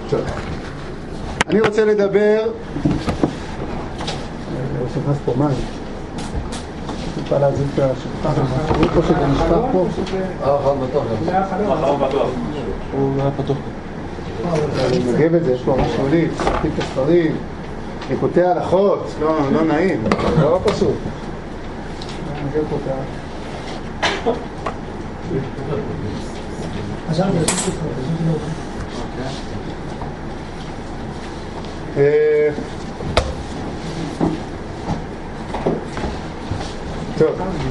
טוב. אני רוצה לדבר... אני שנכנס פה מים. טיפה להזיק את השולחן. הוא פה שזה נשפך פה. אחרון בטוח. אחרון בטוח. הוא היה פתוח. אני מגיב את זה, יש פה משהו לי, צחקים את הספרים, אני קוטע הלכות, לא נעים, לא פשוט. אני מגיב פה את ה... טוב.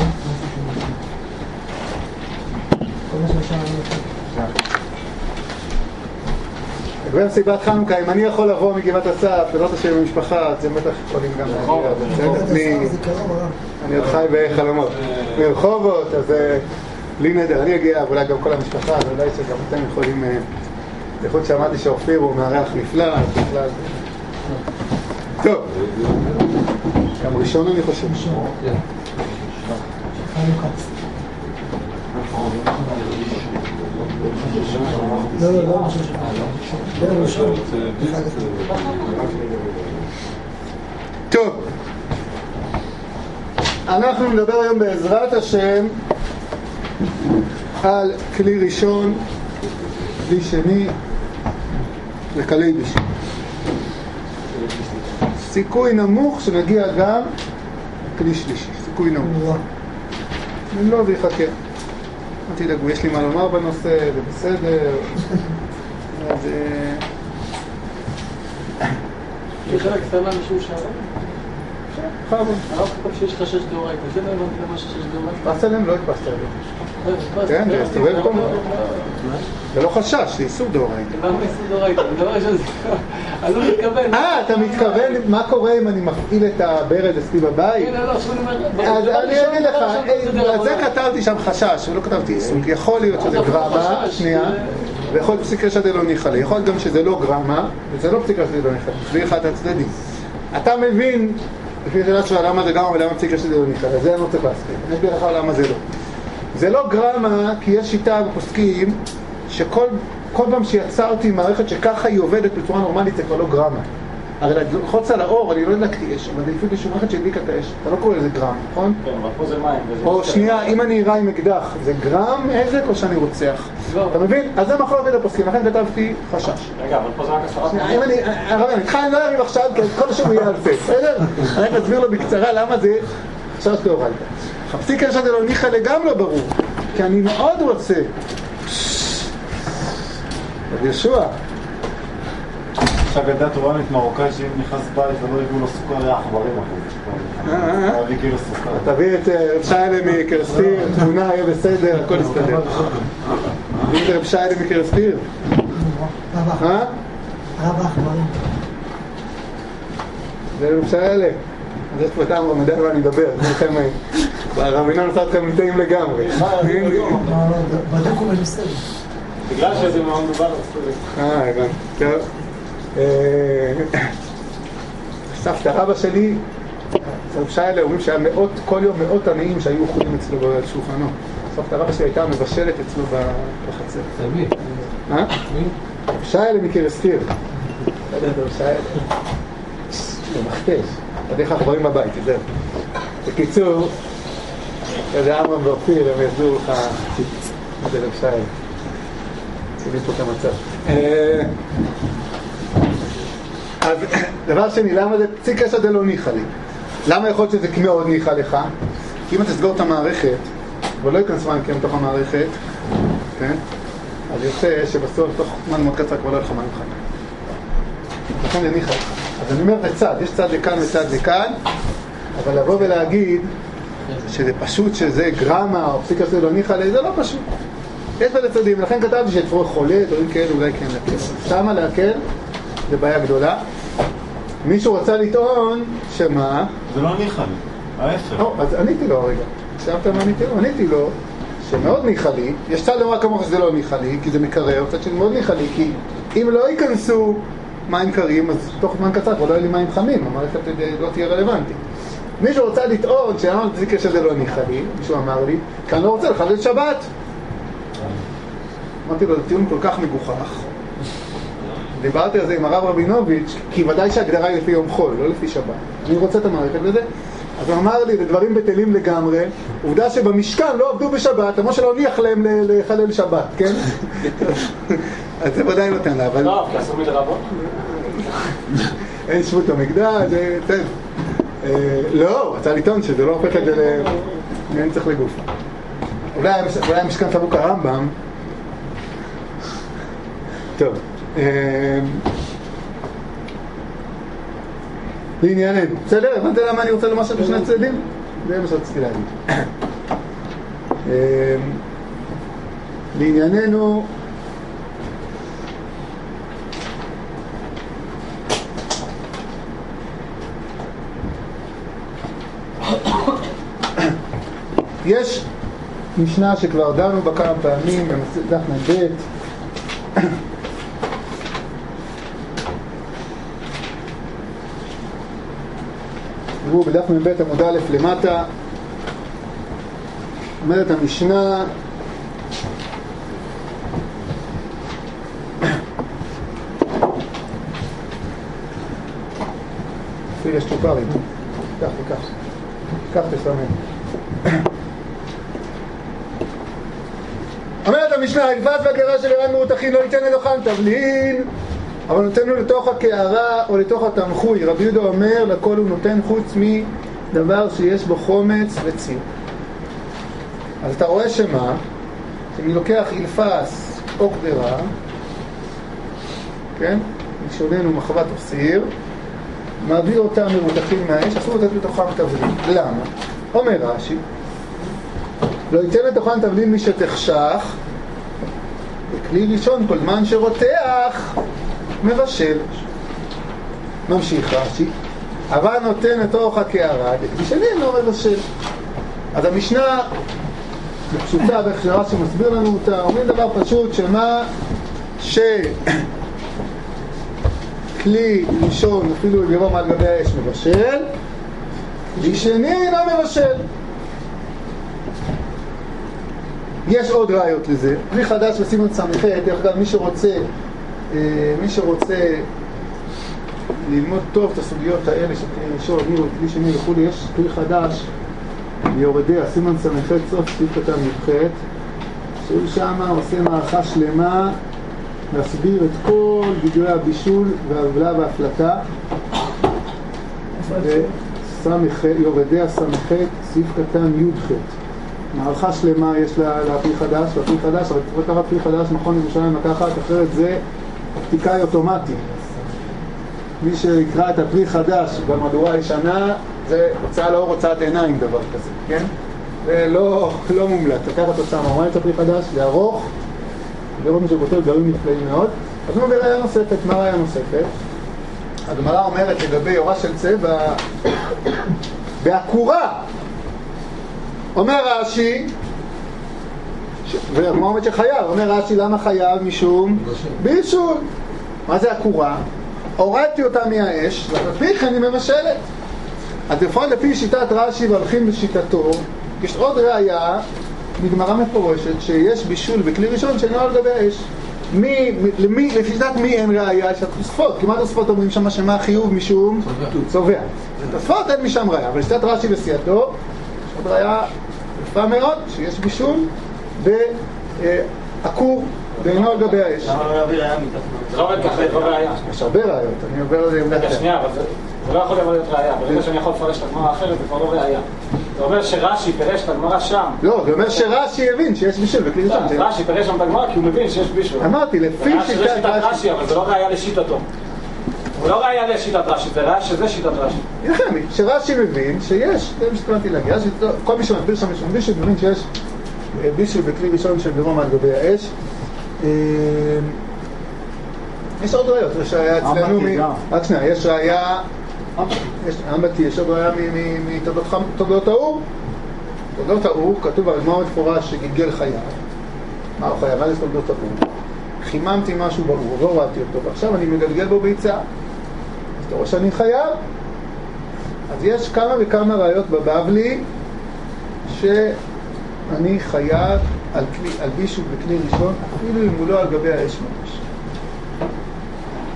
לגבי סיבת חנוכה, אם אני יכול לבוא מגבעת אסף, בעזרת השם במשפחה, אתם בטח יכולים גם להגיע. אני עוד חי בחלומות. מרחובות, אז לי נדר, אני אגיע, ואולי גם כל המשפחה, ואולי שגם אתם יכולים... בייחוד שאמרתי שאופיר הוא מארח נפלא, טוב. גם ראשון אני חושב. לא. טוב, אנחנו נדבר היום בעזרת השם על כלי ראשון, כלי שני וכלי בישול. סיכוי נמוך שנגיע גם כלי שלישי, סיכוי נמוך. אם לא, זה יחכה. אל תדאגו, יש לי מה לומר בנושא, זה בסדר. אז... יש רק קטנה משום שערה? חרבון. הרב כתוב שיש חשש דאורייתא, זה לא הבנתי למה ששש דאורייתא. פסת עליהם, לא התפסת עליהם. כן, זה הסתובב פה. זה לא חשש, זה איסור דאורייתא. למה איסור דאורייתא? דבר ראשון, אני לא מתכוון. אתה מתכוון מה קורה אם אני מפעיל את הברד אצלי בבית? כן, לא, שאני אומר... אז אני אגיד לך, על זה כתבתי שם חשש, ולא כתבתי איסור. יכול להיות שזה גרמה, שנייה, ויכול להיות פסיקה שזה לא ניחלה. יכול להיות גם שזה לא גרמה, וזה לא פסיקה שזה לא ניחלה. זה אחד הצדדים. אתה מבין, לפי שאלה שלך, למה זה גרמה ולמה פסיקה שזה לא ניחלה. זה אני לא צריך להסכים. אני אסביר לך למה זה לא. זה לא גרמה, כי יש שיטה בפוסקים שכל פעם שיצרתי מערכת שככה היא עובדת בצורה נורמלית, זה כבר לא גרמה. הרי לחוץ על האור, אני לא הדלקתי אש, אבל לפי איזושהי מערכת שהדליקה את האש. אתה לא קורא לזה גרם, נכון? כן, אבל פה זה מים. או שנייה, אם אני אירה עם אקדח, זה גרם עזק או שאני רוצח? אתה מבין? אז זה מחלוקת הפוסקים, לכן כתבתי חשש. רגע, אבל פה זה רק 10. הרב, אני איתך לא אריב עכשיו, כי כל השם יהיה על זה, בסדר? אני רק אסביר לו בקצרה למה זה חשש דאורייתא. הפסיקה שזה לא ניחלה גם לא ברור, כי אני מאוד רוצה. ישוע. יש אגדה תורנית מרוקאית שאם נכנס בית ולא יביאו לו סוכר, יהיה עכברים אחרי. תביא כאילו סוכר. תביא את רב שיילה מקרספיר, תמונה, יהיה בסדר, הכל יסתדר. תביא את רב שיילה מקרספיר. רב העכברים. זה רב שיילה. אז יש פה טעם רמדאן ואני מדבר. הרבינה נוסע אתכם נטעים לגמרי. בדיוק הוא בסדר. בגלל שזה מאוד מדובר. הבנתי. טוב. סבתא רבא שלי, רב שיילה, אומרים שהיה כל יום מאות עניים שהיו אוכלים אצלו בשולחנו. סבתא רבא שלי הייתה מבשלת אצלו בחצר. מי? מה? מי? רב שיילה מקרספיר. לא יודע, רב שיילה. זה מכתש. אתה איך אנחנו רואים בבית, זהו. בקיצור, זה אמרם ואופיר, הם יסבירו לך מה זה רב שיילה. תראי פה את המצב. אז דבר שני, למה זה פסיקה שזה לא ניחה לי? למה יכול להיות שזה מאוד ניחה לך? כי אם אתה תסגור את המערכת ולא ייכנס מים מתוך המערכת, כן? אז יוצא שבסוף תוך זמן מאוד קצר כבר לא ילך מים חיים. לכן זה ניחה לך. אז אני אומר בצד, יש צד לכאן וצד לכאן, אבל לבוא ולהגיד שזה פשוט שזה גרמה או פסיקה שזה לא ניחה לי, זה לא פשוט. יש בזה צדים, לכן כתבתי שצפור חולה, דברים כאלה אולי כן להקל. שמה להקל, זה בעיה גדולה. מישהו רצה לטעון שמה? זה לא ניחה לי, ההפך. אז עניתי לו הרגע. חשבת מה עניתי לו? עניתי לו שמאוד ניחה לי. יש צד לומר כמוך שזה לא ניחה לי, כי זה מקרר, צד שזה מאוד ניחה לי, כי אם לא ייכנסו מים קרים, אז תוך זמן קצר כבר לא יהיה לי מים חמים, המערכת לא תהיה רלוונטית. מישהו רוצה לטעון שאמר פסיקה שזה לא ניחה לי, מישהו אמר לי, כי אני לא רוצה לחלל שבת. אמרתי לו, זה טיעון כל כך מגוחך. דיברתי על זה עם הרב רבינוביץ', כי ודאי שההגדרה היא לפי יום חול, לא לפי שבת. אני רוצה את המערכת לזה. אז הוא אמר לי, זה דברים בטלים לגמרי, עובדה שבמשכן לא עבדו בשבת, כמו שלא ניח להם לחלל שבת, כן? אז זה ודאי נותן לה, אבל... לא, כי אסור מלרבות. אין שבות המקדש, זה... לא, רצה לטעון שזה לא הופך את זה אין צריך לגופה. אולי המשכן סבוק הרמב"ם. טוב. לענייננו. בסדר? הבנתי למה אני רוצה למשל בשני צדדים? זה מה שרציתי להגיד. לענייננו... יש משנה שכבר דנו בה כמה פעמים במסכת נ"ב. תראו בדף נ"ב עמוד א' למטה, אומרת המשנה אפילו יש צ'ופרים, כך תסמן. אומרת המשנה, הגבעת והגרה של אירן מרותחין לא ניתן לדוכן תבלין, אבל נותן לו לתוך הקערה או לתוך התמחוי. רבי יהודה אומר, לכל הוא נותן חוץ מדבר שיש בו חומץ וציר. אז אתה רואה שמה? שאני לוקח אילפס או קדרה, כן? נשוננו מחבת או סיר, מעביר אותם מרותחים מהאש, אסור לתת לתוכם תבלין. למה? אומר רש"י, לא ייתן לתוכן תבלין מי שתחשך, בכלי ראשון כל זמן שרותח מבשל. ממשיך רש"י, אבל נותן לתוך הקערה, בכלי שני לא מבשל. אז המשנה בפשוטה, ואיך שרש"י מסביר לנו אותה, אומרים דבר פשוט, שמה כלי ראשון אפילו יגרום על גבי האש מבשל, כלי שני לא מבשל. יש עוד ראיות לזה. פרי חדש בסימן ס"ח, דרך אגב, מי שרוצה ללמוד טוב את הסוגיות האלה של כלי ראשון, כלי שני וכולי, יש פרי חדש ביורדיה, סימן ס"ח סוף סעיף קטן י"ח, שהוא שמה עושה מערכה שלמה להסביר את כל גדרי הבישול וההבלה וההפלטה. יורדיה ס"ח סעיף קטן י"ח. מערכה שלמה יש לפרי חדש, והפרי חדש, אבל צריך לקחת פרי חדש, מכון ירושלים לקחת, אחרת זה אופטיקאי אוטומטי. מי שיקרא את הפרי חדש במהדורה הישנה, זה הוצאה לאור, הוצאת עיניים דבר כזה, כן? זה לא מומלץ. לקחת הוצאה ממש את הפרי חדש, זה ארוך, לראות מי שכותב דברים נפלאים מאוד. אז הוא בראיה נוספת, מה ראיה נוספת? הגמרא אומרת לגבי יורה של צבע בעקורה. אומר רש"י, והגמרא אומרת שחייב, אומר רש"י למה חייב? משום בישול. מה זה עקורה? הורדתי אותה מהאש, ולפי כן היא מבשלת. אז לפי שיטת רש"י והולכים בשיטתו, יש עוד ראיה מגמרא מפורשת שיש בישול בכלי ראשון שאינו על גבי האש. לפי שיטת מי אין ראיה? יש התוספות, כמעט התוספות אומרים שם שמה חיוב משום צובע. התוספות אין משם ראיה, אבל שיטת רש"י וסייעתו יש עוד ראיה יפה מאוד שיש בישול בעקור ואינו על גבי האש. למה לא להביא ראיה מתחתנו? זה לא עובד ככה, זה לא ראיה. יש הרבה ראיות, אני עובר על זה עם דקה. שנייה, אבל זה לא יכול להיות ראיה. ברגע שאני יכול לפרש את הגמרא האחרת, זה כבר לא ראיה. זה אומר שרש"י פירש את הגמרא שם. לא, זה אומר שרש"י הבין שיש בישול בכלי ראשון. רש"י פירש שם את הגמרא כי הוא מבין שיש בישול. אמרתי, לפי שיטת רש"י, אבל זה לא ראיה לשיטתו. הוא לא ראיה לשיטת רש"י, זה ראיה שזה שיטת רש"י. יחמי, שרש"י מבין שיש, זה מה שתכנתי להגיע, כל מי שמסביר שם בישול מבין שיש בישול בכלי ראשון של גרום על גבי האש. יש עוד ראיות, יש ראיה אצלנו רק שנייה, יש ראיה יש עוד ראיה מתולדות האור. תולדות האור כתוב על מה מפורש שגלגל חייו. מה הוא חייב? מה זה תולדות האור? חיממתי משהו באור, לא ראיתי אותו, ועכשיו אני מגלגל בו ביצה, אז אתה רואה שאני חייב. אז יש כמה וכמה ראיות בבבלי שאני חייב על בישול בכלי ראשון, אפילו אם הוא לא על גבי האש ממש.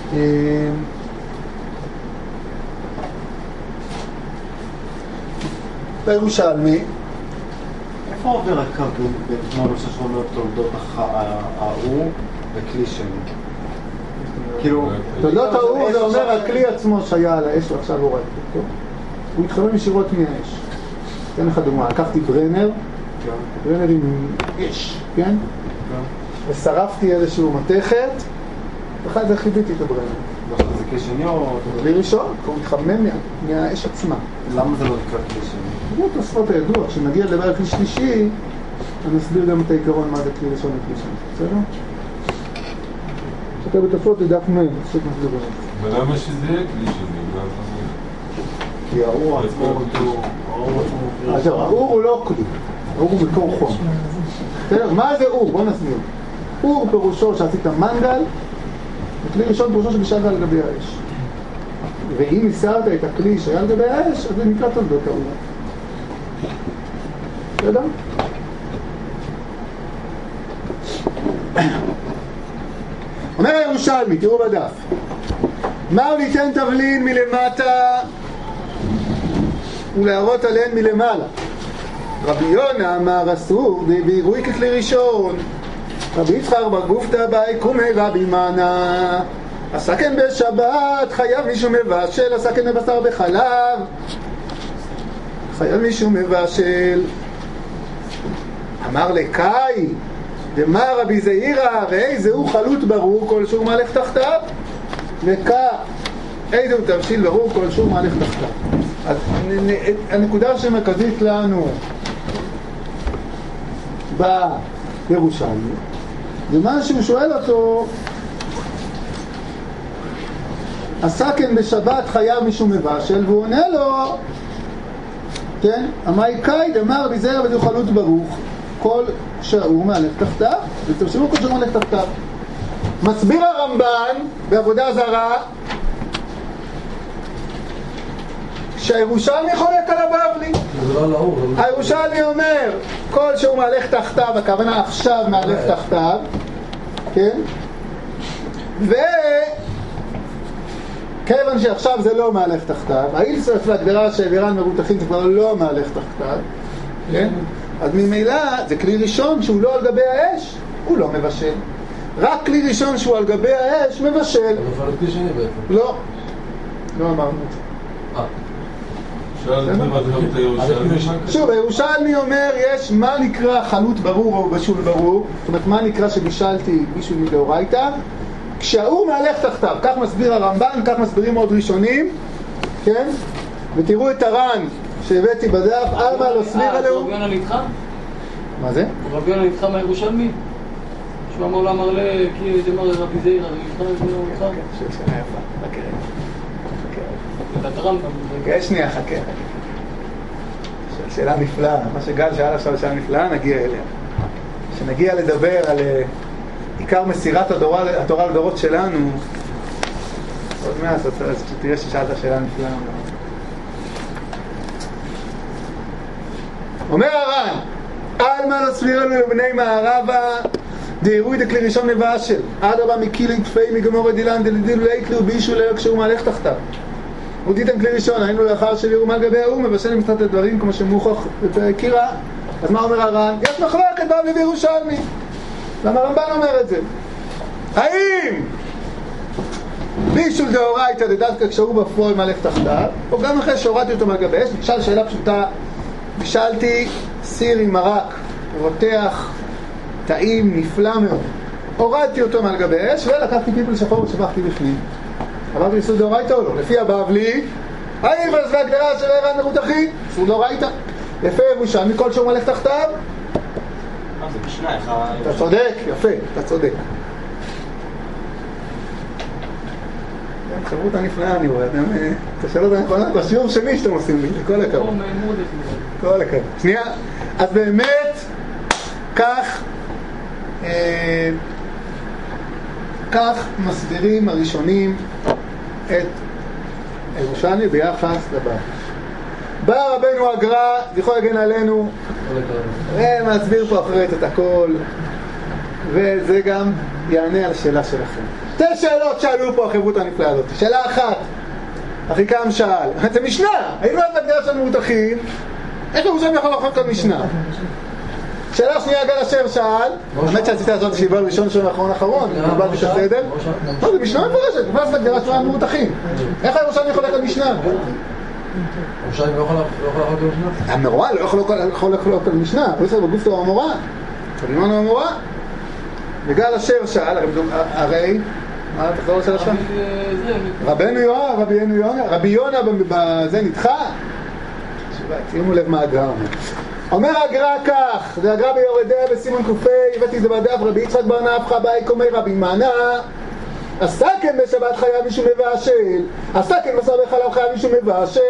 בירושלמי. איפה עובר הקו בין מה שאומר תולדות האור וכלי שני? כאילו... תולדות האור זה אומר הכלי עצמו שהיה על האש ועכשיו הורדתי אותו. הוא התחמם ישירות מהאש. אתן לך דוגמה, לקחתי ברנר, ברנר עם אש, כן? ושרפתי איזשהו מתכת, ואחרי זה חיביתי את הברנר. זה כלי שני או... כלי ראשון, הוא מתחמם מהאש עצמה. למה זה לא נקרא כלי שני? זה תוספות הידוע, כשנגיע לדבר על כלי שלישי, אני אסביר גם את העיקרון מה זה כלי ראשון וכלי שני, בסדר? שאתה בתוספות לדף מהם, פשוט נסביר בזה. ולמה שזה יהיה כלי שני? כי האור עצמו אז זהו, האור הוא לא כלי, האור הוא מקור חום. מה זה אור? בוא נסביר. אור פירושו שעשית מנגל, וכלי ראשון פירושו שבשעת על גבי האש. ואם הסרת את הכלי שהיה על גבי האש, אז זה נקרא תולדות האור. בסדר? אומר הירושלמי, תראו בדף. מהו ליתן תבלין מלמטה ולהראות עליהן מלמעלה? רבי יונה אמר אסור באירועי ככלי ראשון. רבי יצחק בר גופתא באי קומי רבי מנה עשה כן בשבת חייב מישהו מבשל, עשה כן בבשר בחלב חייב מישהו מבשל. אמר לקאי דמה רבי זעירא הרי זהו חלוט ברור כלשהו מהלך תחתיו, וקא איזה הוא תבשיל ברור כלשהו מהלך תחתיו. אז הנקודה שמרכזית לנו בירושלמי זה מה שהוא שואל אותו, עשה כן בשבת חייב מישהו מבשל, והוא עונה לו, כן, המאי קאי דמה רבי זעירא וזהו חלוט ברוך כל שהוא מהלך תחתיו, ותרשמו כל שהוא מהלך תחתיו. מסביר הרמב"ן בעבודה זרה שהירושלמי חולק על הבבלי. הירושלמי אומר כל שהוא מהלך תחתיו, הכוונה עכשיו מהלך תחתיו, כן? וכיוון שעכשיו זה לא מהלך תחתיו, האילסף והגדרה שהעבירן מרותחים זה כבר לא מהלך תחתיו, כן? אז ממילא זה כלי ראשון שהוא לא על גבי האש, הוא לא מבשל. רק כלי ראשון שהוא על גבי האש מבשל. אבל על כלי שני בעצם. לא, לא אמרנו את זה. שוב, הירושלמי אומר יש מה נקרא חלוט ברור או בשול ברור, זאת אומרת מה נקרא שבישלתי בישול מדאורייתא, כשהאור מהלך תחתיו. כך מסביר הרמב"ן, כך מסבירים עוד ראשונים, כן? ותראו את הר"ן שהבאתי בדף, ארבע לא סבירה לו. רבי יונה נדחה? מה זה? רבי יונה נדחה מהירושלמי? שהוא אמר לו אמר לי, כי דמר רבי זעירא, נדחה רבי יונה נדחה? שאלה יפה, חכה. את הרמב"ם. שנייה, חכה. שאלה נפלאה, מה שגל שאל עכשיו שאלה נפלאה, נגיע אליה. כשנגיע לדבר על עיקר מסירת התורה לדורות שלנו, עוד מעט, אז תראה ששאלת שאלה נפלאה. אומר הר"ן, אלמה לא סביר לנו לבני מערבה דהירוי דכלי ראשון מבשל אדרבה מקילין תפי מגמורי דילן דלדילו להיקלו בישו לילה כשהוא מהלך תחתיו ודיתם כלי ראשון היינו לאחר שבירו מה גבי האור מבשל למסתת הדברים כמו שמוכח קירה. אז מה אומר הר"ן? יש מחלוקת בבלי וירושלמי. למה הרמב"ן אומר את זה? האם בישול דאורייתא דווקא כשהוא בפועל מהלך תחתיו או גם אחרי שהורדתי אותו מהגבי אש? נשאל שאלה פשוטה. בישלתי סיר עם מרק רותח טעים נפלא מאוד, הורדתי אותו מעל גבי אש ולקחתי פיפל שחור ושפכתי בפנים. אמרתי בישול דאורייתא או לא? לפי הבבלי האם אז בהגדרה של ערן מרותחי בישול דאורייתא. לפי ירושלמי כל שהוא מלך תחתיו. זה משנה, איך אתה צודק, יפה, אתה צודק. חברות הנפלאה אני רואה, את השאלות הנכונות בשיעור שני שאתם עושים לי, כל הכבוד. כל הכבוד. שנייה, אז באמת כך מסבירים הראשונים את ירושלמי ביחס לבבלי. בא רבנו הגר"א, זכרו יגן עלינו, מסביר פה אחרת את הכל, וזה גם יענה על השאלה שלכם. שתי שאלות שאלו פה החברות הנפלאה הזאת. שאלה אחת, אחיקם שאל, זה משנה, היינו עד להגדרה של מרותחים, איך ירושלמי יכול לחלוק על משנה? שאלה שנייה, גל אשר שאל, האמת שעשיתי לעשות שיבה ראשון של אחרון, קיבלתי את הסדר. לא, זה משנה מפורשת, נפלס להגדרה של מרותחים. איך הירושלמי יכול לחלוק על משנה? ירושלמי לא יכול לחלוק על משנה? המוראה לא יכול לחלוק על משנה, הוא עושה בגוף טוב המוראה. חלימון המוראה. וגל אשר שאל, הרי, מה תחזור לשאלה שלך? רבנו יונה, רבי יונה בזה נדחה? שימו לב מה הגרא אומר. אומר הגרא כך, זה הגרא ביורדיה בסימון קופי, הבאתי את זה בדף, רבי יצחק בר נפחא באי קומי רבי מנה, עשה כן בשבת חייב מישהו מבשל, עשה כן בשר בחלב חייב מישהו מבשל,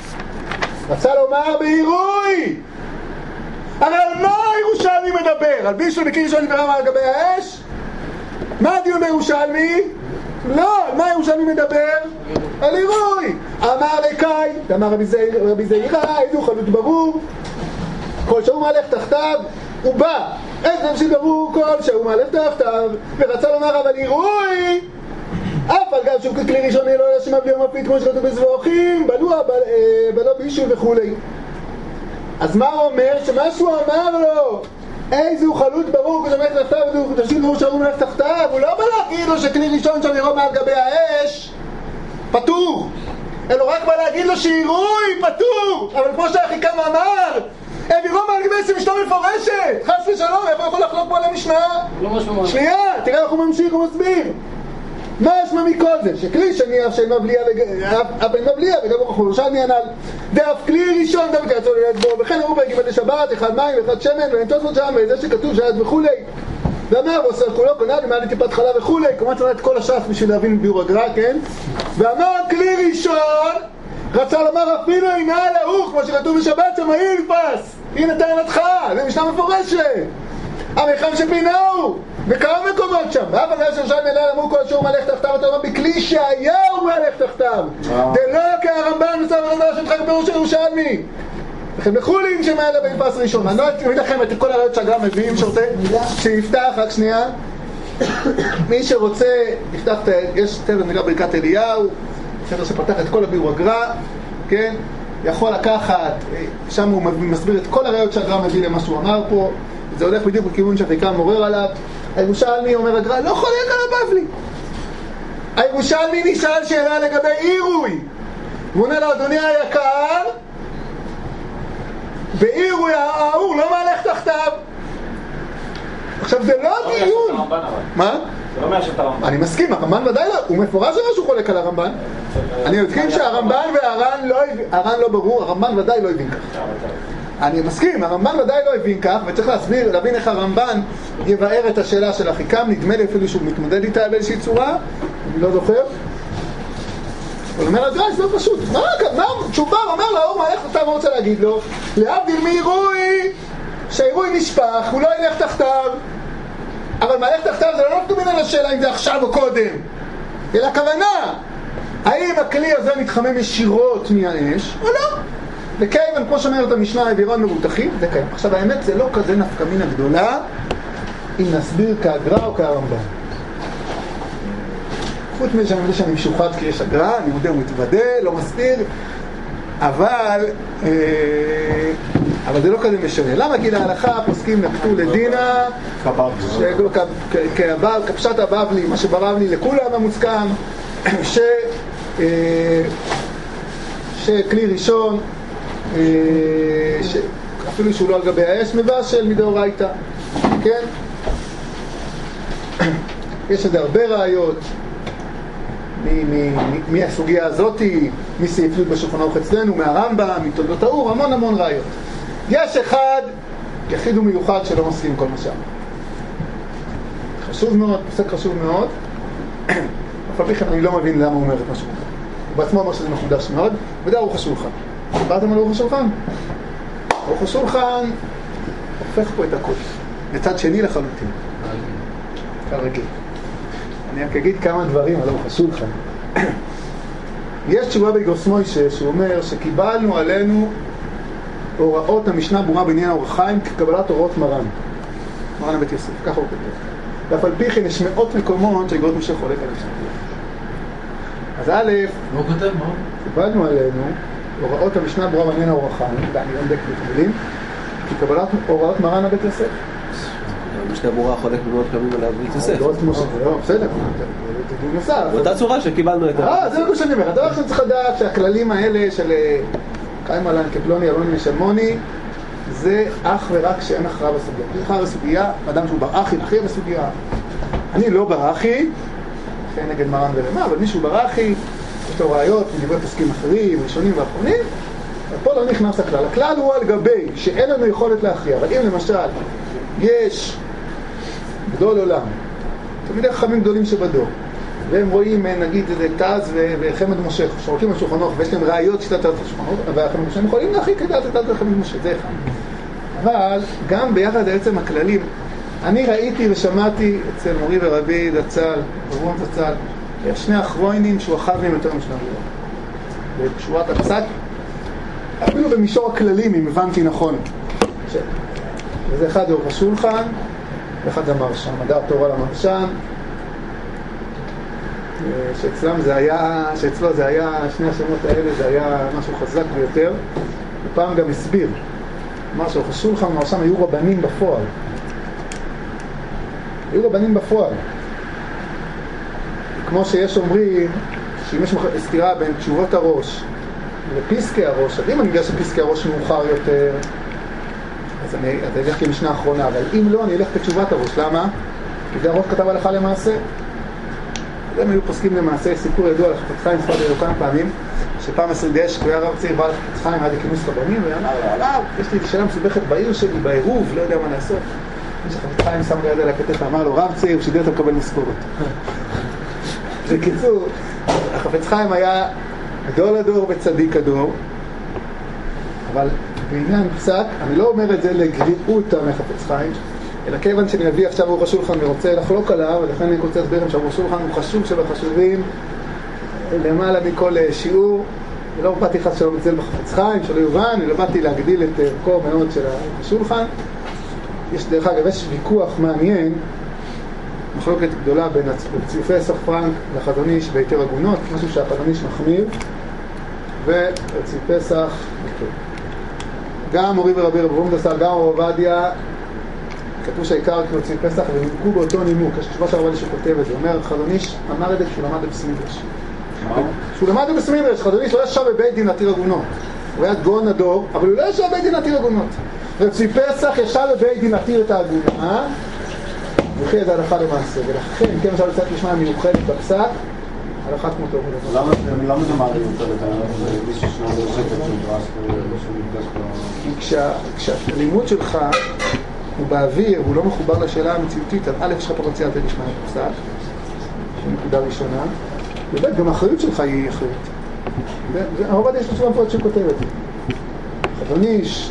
רצה לומר בעירוי. אבל על מה ירושלמי מדבר? על בישול בקיר ראשון נברא על גבי האש? מה הדיון בירושלמי? לא, על מה ירושלמי מדבר? על עירוי. אמר לקאי, אמר רבי זעירא, איזו חלוט ברור, כל שהוא מהלך תחתיו, הוא בא. איזה נמשי ברור כל שהוא מהלך תחתיו, ורצה לומר אבל עירוי, אף על גב שהוא ככלי ראשון אלוהי השם בלי המפית, כמו שכתוב בזבוכים, בלו בישול וכולי. אז מה הוא אומר? שמה שהוא אמר לו, איזו חלוט ברור, כשמלך תחתיו, תשאיר ברור שהוא מלך תחתיו, הוא לא בא להגיד לו שכלי ראשון שם ירום מעל גבי האש פטור, אלא רק בא להגיד לו שעירוי פטור. אבל כמו שהחיקם אמר, ירום מעל גבי האש משנה מפורשת, חס ושלום, איפה יכול לחלוק פה על המשנה? שנייה, תראה איך הוא ממשיך ומסביר מה אשמה מכל זה? שכלי שני אף שאין מבליע וגם הוא ירושלמי הנ"ל דאף כלי ראשון דווקא יצאו לילד בו וכן אמרו בגימד לשבת אחד מים ואחד שמן ואין תוספות שם וזה שכתוב שעת וכולי ואמר ועושר כולו קונה למעלה טיפת חלב וכולי, כמובן צריך את כל הש"ס בשביל להבין ביור הגר"א, כן? ואמר כלי ראשון רצה לומר אפילו אינה להוך כמו שכתוב בשבת שם אילפס, הנה טענתך, זה משנה מפורשת המחם שפינהו בכמה מקומות שם, ואף על גבי ירושלמי אליי אמרו כל שהוא מלך תחתיו, אתה אומר בכלי שהיה הוא מלך תחתיו, דלא כהרמב"ן מסב הרמב"ן שתחק בראש ירושלמי לכן בחולים שמעלה באילפס ראשון. אני לא אתמיד לכם את כל הרעיות שהגר"א מביאים שרוצה שיפתח, רק שנייה מי שרוצה יפתח, יש ספר נקרא ברכת אליהו, ספר שפתח את כל הביאור הגר"א, כן? יכול לקחת, שם הוא מסביר את כל הרעיות שהגר"א מביא למה שהוא אמר פה, זה הולך בדיוק בכיוון שהחיקם מורר עליו. הירושלמי אומר הגר"א לא חולק על הבבלי. הירושלמי נשאל שאלה לגבי עירוי, הוא עונה לו אדוני היקר, בעירוי האור לא מהלך תחתיו. עכשיו זה לא דיון. מה? זה לא מאשר את הרמב"ן. אני מסכים, הרמב"ן ודאי לא, הוא מפורש זה משהו חולק על הרמב"ן. אני מסכים שהרמב"ן והר"ן לא ברור, הרמב"ן ודאי לא הבין כך. אני מסכים, הרמב"ן ודאי לא הבין כך, וצריך להבין איך הרמב"ן יבאר את השאלה של החיקם, נדמה לי אפילו שהוא מתמודד איתה באיזושהי צורה, אני לא זוכר. הוא אומר הגר"א, זה לא פשוט. מה תשובה, הוא אומר לו, מה, איך אתה רוצה להגיד לו? להבדיל מעירוי, שהעירוי נשפך, הוא לא ילך תחתיו. אבל מה ילך תחתיו זה לא נתקובין על השאלה אם זה עכשיו או קודם, אלא הכוונה, האם הכלי הזה מתחמם ישירות מהאש, או לא? וכיוון, כמו שאומרת המשנה, העבירון מרותחים, זה קיים. עכשיו, האמת, זה לא כזה נפקא מינה גדולה, אם נסביר כהגר"א או כהרמב"ן. חוץ מזה שאני משוחד כי יש הגר"א, אני מודה ומתוודה, לא מסביר, אבל זה לא כזה משנה. למה? כי להלכה פוסקים נקטו לדינה, כפשט הבבלי, מה שבבלי לכולם המוסכם, שכלי ראשון, אפילו שהוא לא על גבי האש, מבשל מדאורייתא, כן? יש לזה הרבה ראיות מהסוגיה הזאת, מסעיף י' בשולחן ערוך אצלנו, מהרמב"ם, מתולדות האור, המון ראיות. יש אחד יחיד ומיוחד שלא מסכים כל מה שאמר. חשוב מאוד, פסק חשוב מאוד. אף על פי כן אני לא מבין למה הוא אומר את מה שהוא אומר. הוא בעצמו אומר שזה מחודש מאוד, וזה ערוך השולחן. דיברתם על ערוך השולחן? ערוך השולחן הופך פה את הכל בצד שני לחלוטין, כרגיל. אני רק אגיד כמה דברים על ערוך השולחן. יש תשובה בגרוס מוישה שהוא אומר שקיבלנו עלינו הוראות המשנה ברורה בעניין האור החיים כקבלת הוראות מרן הבית יוסף, ככה הוא כתוב. ואף על פי כן יש מאות מקומות שגאות משה חולק על המשנה ברורה. אז א', מה הוא כותב? מה? קיבלנו עלינו הוראות המשנה ברורה ואיננה אורחן, ואני לא מדק בתמילים, כי קבלת הוראות מרן הבית יוסף. המשנה ברורה חולק במאות פעמים על בית יוסף. לא, בסדר, זה דיון נוסף. באותה צורה שקיבלנו את זה לא שאני אומר. הדבר שאני צריך לדעת שהכללים האלה של קיים עליהם כפלוני, אלוני ושלמוני, זה אך ורק שאין הכרעה בסוגיה. אין הכרעה בסוגיה, אדם שהוא ברחי, הכריע בסוגיה. אני לא ברחי, לכן נגד מרן ולמה, אבל מישהו ברחי, יש לו ראיות מדברי פסקים אחרים, ראשונים ואחרונים, ופה לא נכנס הכלל. הכלל הוא על גבי שאין לנו יכולת להכריע, אבל אם למשל יש גדול עולם, תמידי חכמים גדולים שבדור, והם רואים נגיד איזה תז וחמד משה, שורקים על שולחנוך ויש להם ראיות שיטת תז ושולחנוך, והחמד משה הם יכולים להכריע כדעת את תז וחמד משה, זה אחד. אבל גם ביחד בעצם הכללים, אני ראיתי ושמעתי אצל מורי ורבי דצל, ברום דצל, שני אחרונים שהוא אחד מהם יותר משנה ברור. בשורת הפסק, אפילו במישור הכללים, אם הבנתי נכון. וזה אחד הוא השולחן, ואחד זה המרשן, מדע התורה למרשן, שאצלו זה היה, שני השמות האלה זה היה משהו חזק ביותר, ופעם גם הסביר, אמר שהשולחן ומרשן היו רבנים בפועל. היו רבנים בפועל. כמו שיש אומרים, שאם יש סתירה בין תשובות הראש לפסקי הראש, אז אם אני יודע שפסקי הראש מאוחר יותר, אז אני אלך כמשנה האחרונה, אבל אם לא, אני אלך כתשובת הראש. למה? כי זה הראש כתב הלכה למעשה. הם היו פוסקים למעשה, סיפור ידוע על חפץ חיים, ספרד היו כמה פעמים, שפעם הסרגש, הוא היה רב צעיר בעל חפץ חיים, היה לכינוס רבנים, ואמר לו, עליו, יש לי שאלה מסובכת בעיר שלי, בעירוב, לא יודע מה לעשות. חפץ חיים שם ליד על הכתף, אמר לו, רב צעיר, שידע אתה מקבל משכורת. בקיצור, החפץ חיים היה גדול הדור וצדיק הדור, אבל בעניין פסק, אני לא אומר את זה לגריעות מהחפץ חיים, אלא כיוון שאני מביא עכשיו אור השולחן ורוצה לחלוק עליו, ולכן אני רוצה להסביר לכם שאור השולחן הוא חשוב שבחשובים למעלה מכל שיעור, ולא באתי חס שלא מצל בחפץ חיים, שלא יובן, אני לא באתי להגדיל את ערכו מאוד של השולחן. יש דרך אגב, יש ויכוח מעניין, מחלוקת גדולה בין ציופי סוף פרנק לחזון איש ביתר עגונות, משהו שהחזון איש מחמיר, וצי פסח, גם מורי ורבי רב ברום דסל, גם רב עובדיה, כתבו שהעיקר כמו צי פסח, ונימקו באותו נימוק, יש תשובה של רב עובדיה שכותב את זה, אומר, חזון איש אמר את זה כשהוא למד בסמידרש. כשהוא למד בסמידרש, חזון איש לא ישב בבית דין להתיר עגונות. הוא היה גאון הדור, אבל הוא לא ישב בבית דין להתיר עגונות. וצי פסח ישב בבית דין להתיר את העגונה, וכי את ההלכה למעשה, ולכן, כן משל לצאת לשמוע מיוחדת בפסק, הלכה כמותו. למה זה מעריך יותר את מישהו שנע ברשת שנדרש שמקדש כי כשהלימוד שלך הוא באוויר, הוא לא מחובר לשאלה המציאותית, אז א' יש לך פוטנציאל לשמוע את הפסק, זו נקודה ראשונה, וב' גם האחריות שלך היא אחרת. הרב עובדיה יש לו מפורט שכותב את זה. חזון איש,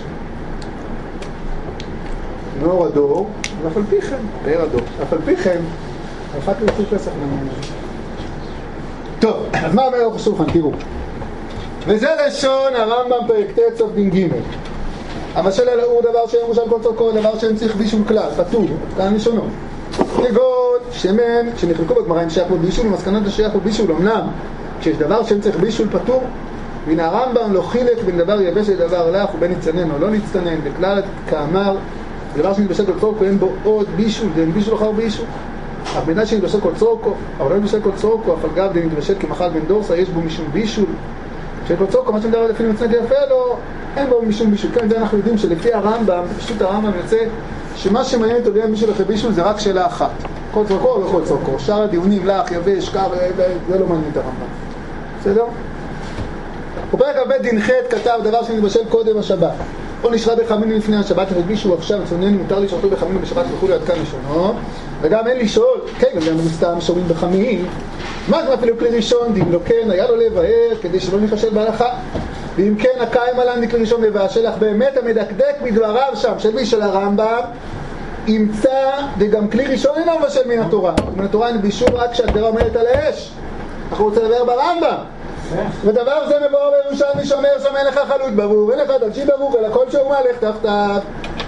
נאור הדור, ואף על פי כן, תאר הדור, אף על פי כן, הלכה כרצו פסח למעניין. טוב, אז מה אומר אור השולחן? תראו. וזה לשון הרמב"ם פרק ט' סוף דין ג'. המשל על האור דבר שאין מושל כל צורכו, דבר שאין צריך בישול כלל, פטור, כאן לשונו. כגון שמן, כשנחלקו בגמרא אם שייך בו בישול, ומסקנות שייך בו בישול, אמנם, כשיש דבר שאין צריך בישול פטור, מן הרמב"ם לא חילק בין דבר יבש לדבר לך, ובין נצטנן או לא נצטנן, בכלל כאמר, דבר שנתבשל כל צורכו, אין בו עוד בישול, ואין בישול אחר בישול. אך בגלל שנתבשל כל צורכו, אבל לא נתבשל כל צורכו, אף על גב נתבשל כמחל בן דורסה, יש בו משום בישול. כשכל צורכו, מה שמדבר לפי מצנק יפה לו, אין בו משום בישול. כן, זה אנחנו יודעים שלפי הרמב"ם, פשוט הרמב"ם יוצא, שמה שמעניין אותו לעניין בישול אחרי בישול זה רק שאלה אחת. כל צורכו או לא כל צורכו. שאר הדיונים, לך, יבש, קר, זה לא מעניין את הרמב"ם. בסדר? בפרק הבית דין ח' כתב דבר שנתבשל קודם השבת. או נשרה בחמינו לפני השבת, הרגישו עכשיו, צונן, מותר לשרתו בחמינו בשבת וכולי עד כאן לשונו. וגם אין לשאול, כן, גם סתם שומעים בחמיים, מה זה אפילו כלי ראשון, דין לא כן, היה לו לב הער, כדי שלא נחשל בהלכה. ואם כן, הקיים עליו מכלי ראשון ובאשלח, באמת המדקדק בדבריו שם, של מי של הרמב"ם, ימצא, וגם כלי ראשון אינו מבשל מן התורה. מן התורה אין בישול רק כשהגדרה עומדת על האש. אנחנו רוצים לדבר ברמב"ם. ודבר זה מבואר בירושלמי שאומר שם אין לך חלוט ברור, אין לך דלשי ברור, אלא כל שהוא מהלך תחתיו.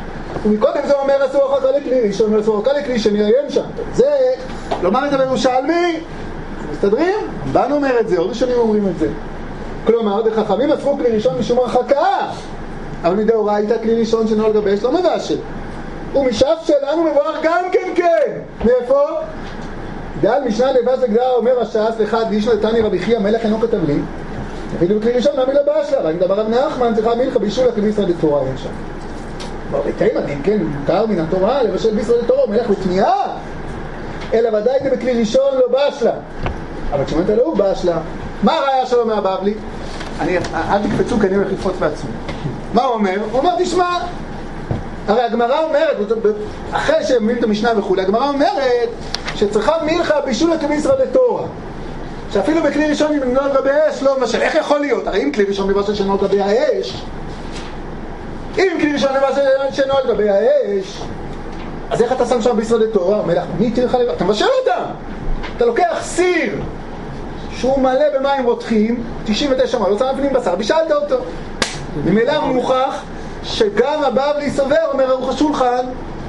מקודם זה אומר אסור אחר כך לכלי ראשון, אסור אחר כך לכלי שני, עיין שם. זה, לומר את זה בירושלמי, מסתדרים? באנו אומר את זה, עוד ראשונים אומרים את זה. כלומר, חכמים אסרו כלי ראשון משום הרחקה, אבל מדאורייתא כלי ראשון שנועל גבי אש לא מבשל. ומשאף שלנו מבואר גם כן. מאיפה? דל משנה לבש וגדרה אומר הש"ס לך דישנה דתני רבי חייא מלך אינו כתבלין אפילו בכלי ראשון נמי לבשלה רק דבר רב נחמן צריכה מלכה בישול הכלי בישראל לתורה אין שם בתאים הדין כן מותר מן התורה לבשל בישראל לתורה הוא מלך בתמיהה אלא ודאי זה בכלי ראשון לא בשלה אבל כשמנת לא הוא בשלה מה הראיה שלו מהבבלי? אל תקפצו כי אני הולך לקפוץ בעצמי מה הוא אומר? הוא אומר תשמע הרי הגמרא אומרת, אחרי שמבינים את המשנה וכו', הגמרא אומרת שצריכה מלכה בישול הכלי בישראל לתורה שאפילו בכלי ראשון אם נועל גבי האש לא מבשל. איך יכול להיות? הרי אם כלי ראשון מבשל שנועל גבי האש אם כלי ראשון מבשל שנועל גבי האש אז איך אתה שם שם בישראל לתורה? אומר לך, מי תלך לבשל? אתה מבשל אותה אתה לוקח סיר שהוא מלא במים רותחים 99 מעלות, שם פנים בשר, בישלת אותו ממילא מוכח שגם הבבלי סובר, אומר ערוך השולחן,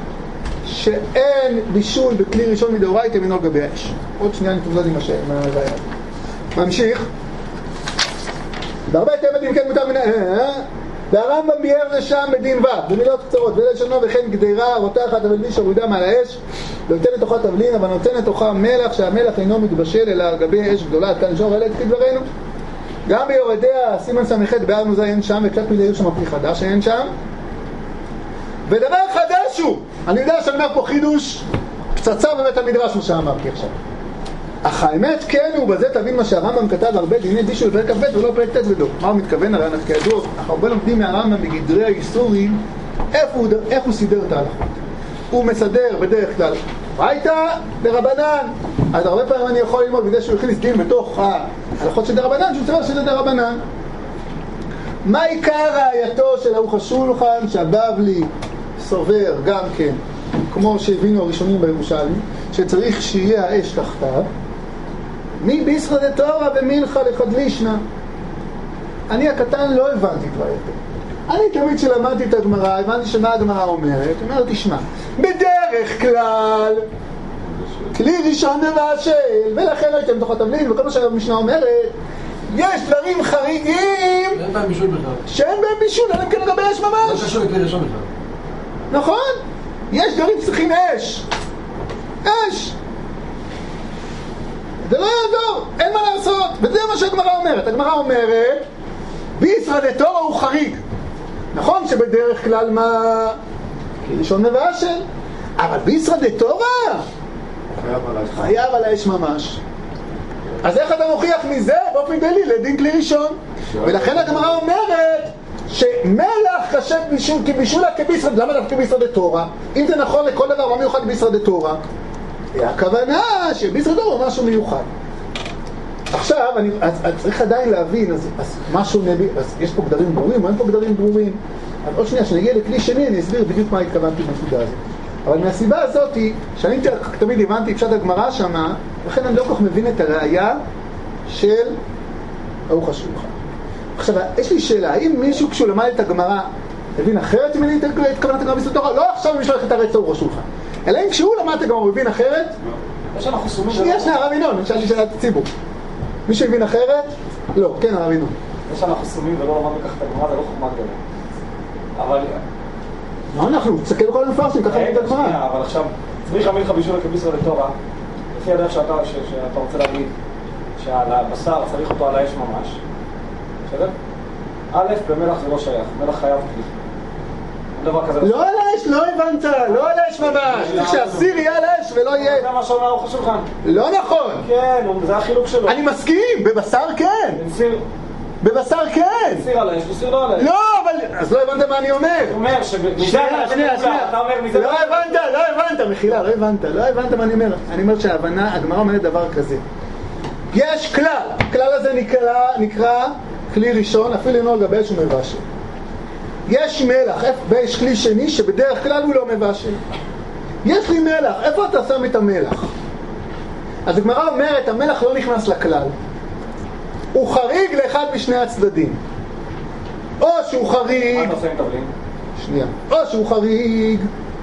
שאין בישול בכלי ראשון מדאורייתא מנועל גבי האש. עוד שנייה נתמודד עם הרעיון. ממשיך. בהרבה תמדים כן מותר מן... והרמב"ם ביאר זה שם בדין ו' במילות קצרות, ולשונו וכן גדרה רותחת אבל מי שהורידה מעל האש ונותן לתוכה תבלין אבל נותן לתוכה מלח שהמלח אינו מתבשל אלא על גבי אש גדולה. כאן שור אלה כתיב דברינו. גם ביורדיה, סימן ס"ח בהר מוזאי אין שם, וקצת מלהיר שם פרי חדש אין שם. ודבר חדש הוא, אני יודע שאני אומר פה חידוש, פצצה בבית המדרש מה שאמרתי עכשיו. אך האמת כן הוא, בזה תבין מה שהרמב"ם כתב הרבה דיני בישול בפרק כ"ב ולא פרק ט' ודו. מה הוא מתכוון? הרי אנחנו כידוע, אנחנו הרבה לומדים מהרמב"ם בגדרי האיסורים, איך הוא סידר את ההלכות. הוא מסדר בדרך כלל הייתה דרבנן, אז הרבה פעמים אני יכול ללמוד בגלל שהוא הכניס דין בתוך ההלכות של דרבנן, שהוא צורך שזה דרבנן. מה עיקר ראייתו של ערוך השולחן שהבבלי סובר גם כן, כמו שהבינו הראשונים בירושלמי, שצריך שיהיה האש תחתיו, מי בישראל לתורה ומלכה לחדלישנה. אני הקטן לא הבנתי את ראייתו. אני תמיד שלמדתי את הגמרא, הבנתי שמה הגמרא אומרת, אומרת תשמע, בדרך כלל כלי ראשון מבשל, ולכן לא הייתם תוכל תבלין, וכל מה שהמשנה אומרת, יש דברים חריגים אין בהם בישול בכלל. שאין בהם בישול, אין להם כן לגבי אש ממש. לא קשור לכלי ראשון בכלל. נכון, יש דברים שצריכים אש. אש זה לא יעזור, אין מה לעשות. וזה מה שהגמרא אומרת. הגמרא אומרת בישראל לתורה הוא חריג. נכון שבדרך כלל מה? כלי ראשון מבשל, אבל בישראל לתורה חייב על האש ממש. אז איך אתה מוכיח מזה באופן כללי לדין כלי ראשון? ולכן הגמרא אומרת שמלח קשה בישול כבישולה כבישראל. למה דווקא בישראל לתורה? אם זה נכון לכל דבר מה מיוחד בישראל לתורה, הכוונה שבישראל לתורה הוא משהו מיוחד. עכשיו אז צריך עדיין להבין, אז משהו נביא, אז יש פה גדרים ברורים או אין פה גדרים ברורים? אז עוד שנייה שנגיע לכלי שני אני אסביר בדיוק מה התכוונתי בנקודה הזאת. אבל מהסיבה הזאת שאני תמיד הבנתי פשט הגמרא שמה, לכן אני לא כל כך מבין את הראייה של ערוך השולחן. עכשיו יש לי שאלה, האם מישהו כשהוא למד את הגמרא הבין אחרת אם אני התכוונת הגמרא בישראל לתורה? לא עכשיו אם יש לו את הרצה ערוך השולחן, אלא אם כשהוא למד את הגמרא הוא הבין אחרת? שנייה הרב ינון, אני שאלתי שאלת הציבור, מישהו הבין אחרת? לא, כן הרב ינון. זה שאנחנו חסומים ולא למדנו ככה את הגמרא זה לא חוכמה גדולה. אבל מה אנחנו? תסתכל בכל המפרשים, ככה נגיד הגמרא. אבל עכשיו, צריך המלכה בישול כבישראל לתורה, לפי הדרך שאתה רוצה להגיד, שהבשר צריך אותו על האש ממש. בסדר? א', במלח זה לא שייך, מלח חייב כלי. דבר כזה לא על האש, לא הבנת, לא על האש ממש. צריך שהסיר יהיה על האש ולא יהיה... זה מה שאומר ערוך השולחן. לא נכון. כן, זה החילוק שלו. אני מסכים, בבשר כן. בבשר כן. סיר על האש, בסיר לא על האש. לא, אבל... אז לא הבנת מה אני אומר. הוא אומר שנייה. לא הבנת, מחילה, לא הבנת מה אני אומר. אני אומר שההבנה, הגמרא אומרת דבר כזה. יש כלל, הכלל הזה נקרא כלי ראשון, אפילו אינו על גבי אש ומבשל. יש מלח, ויש כלי שני שבדרך כלל הוא לא מבשל. יש לי מלח, איפה אתה שם את המלח? אז הגמרא אומרת, המלח לא נכנס לכלל. הוא חריג לאחד משני הצדדים. או שהוא חריג... מה אתה עושה עם תבלין? שנייה. או שהוא חריג,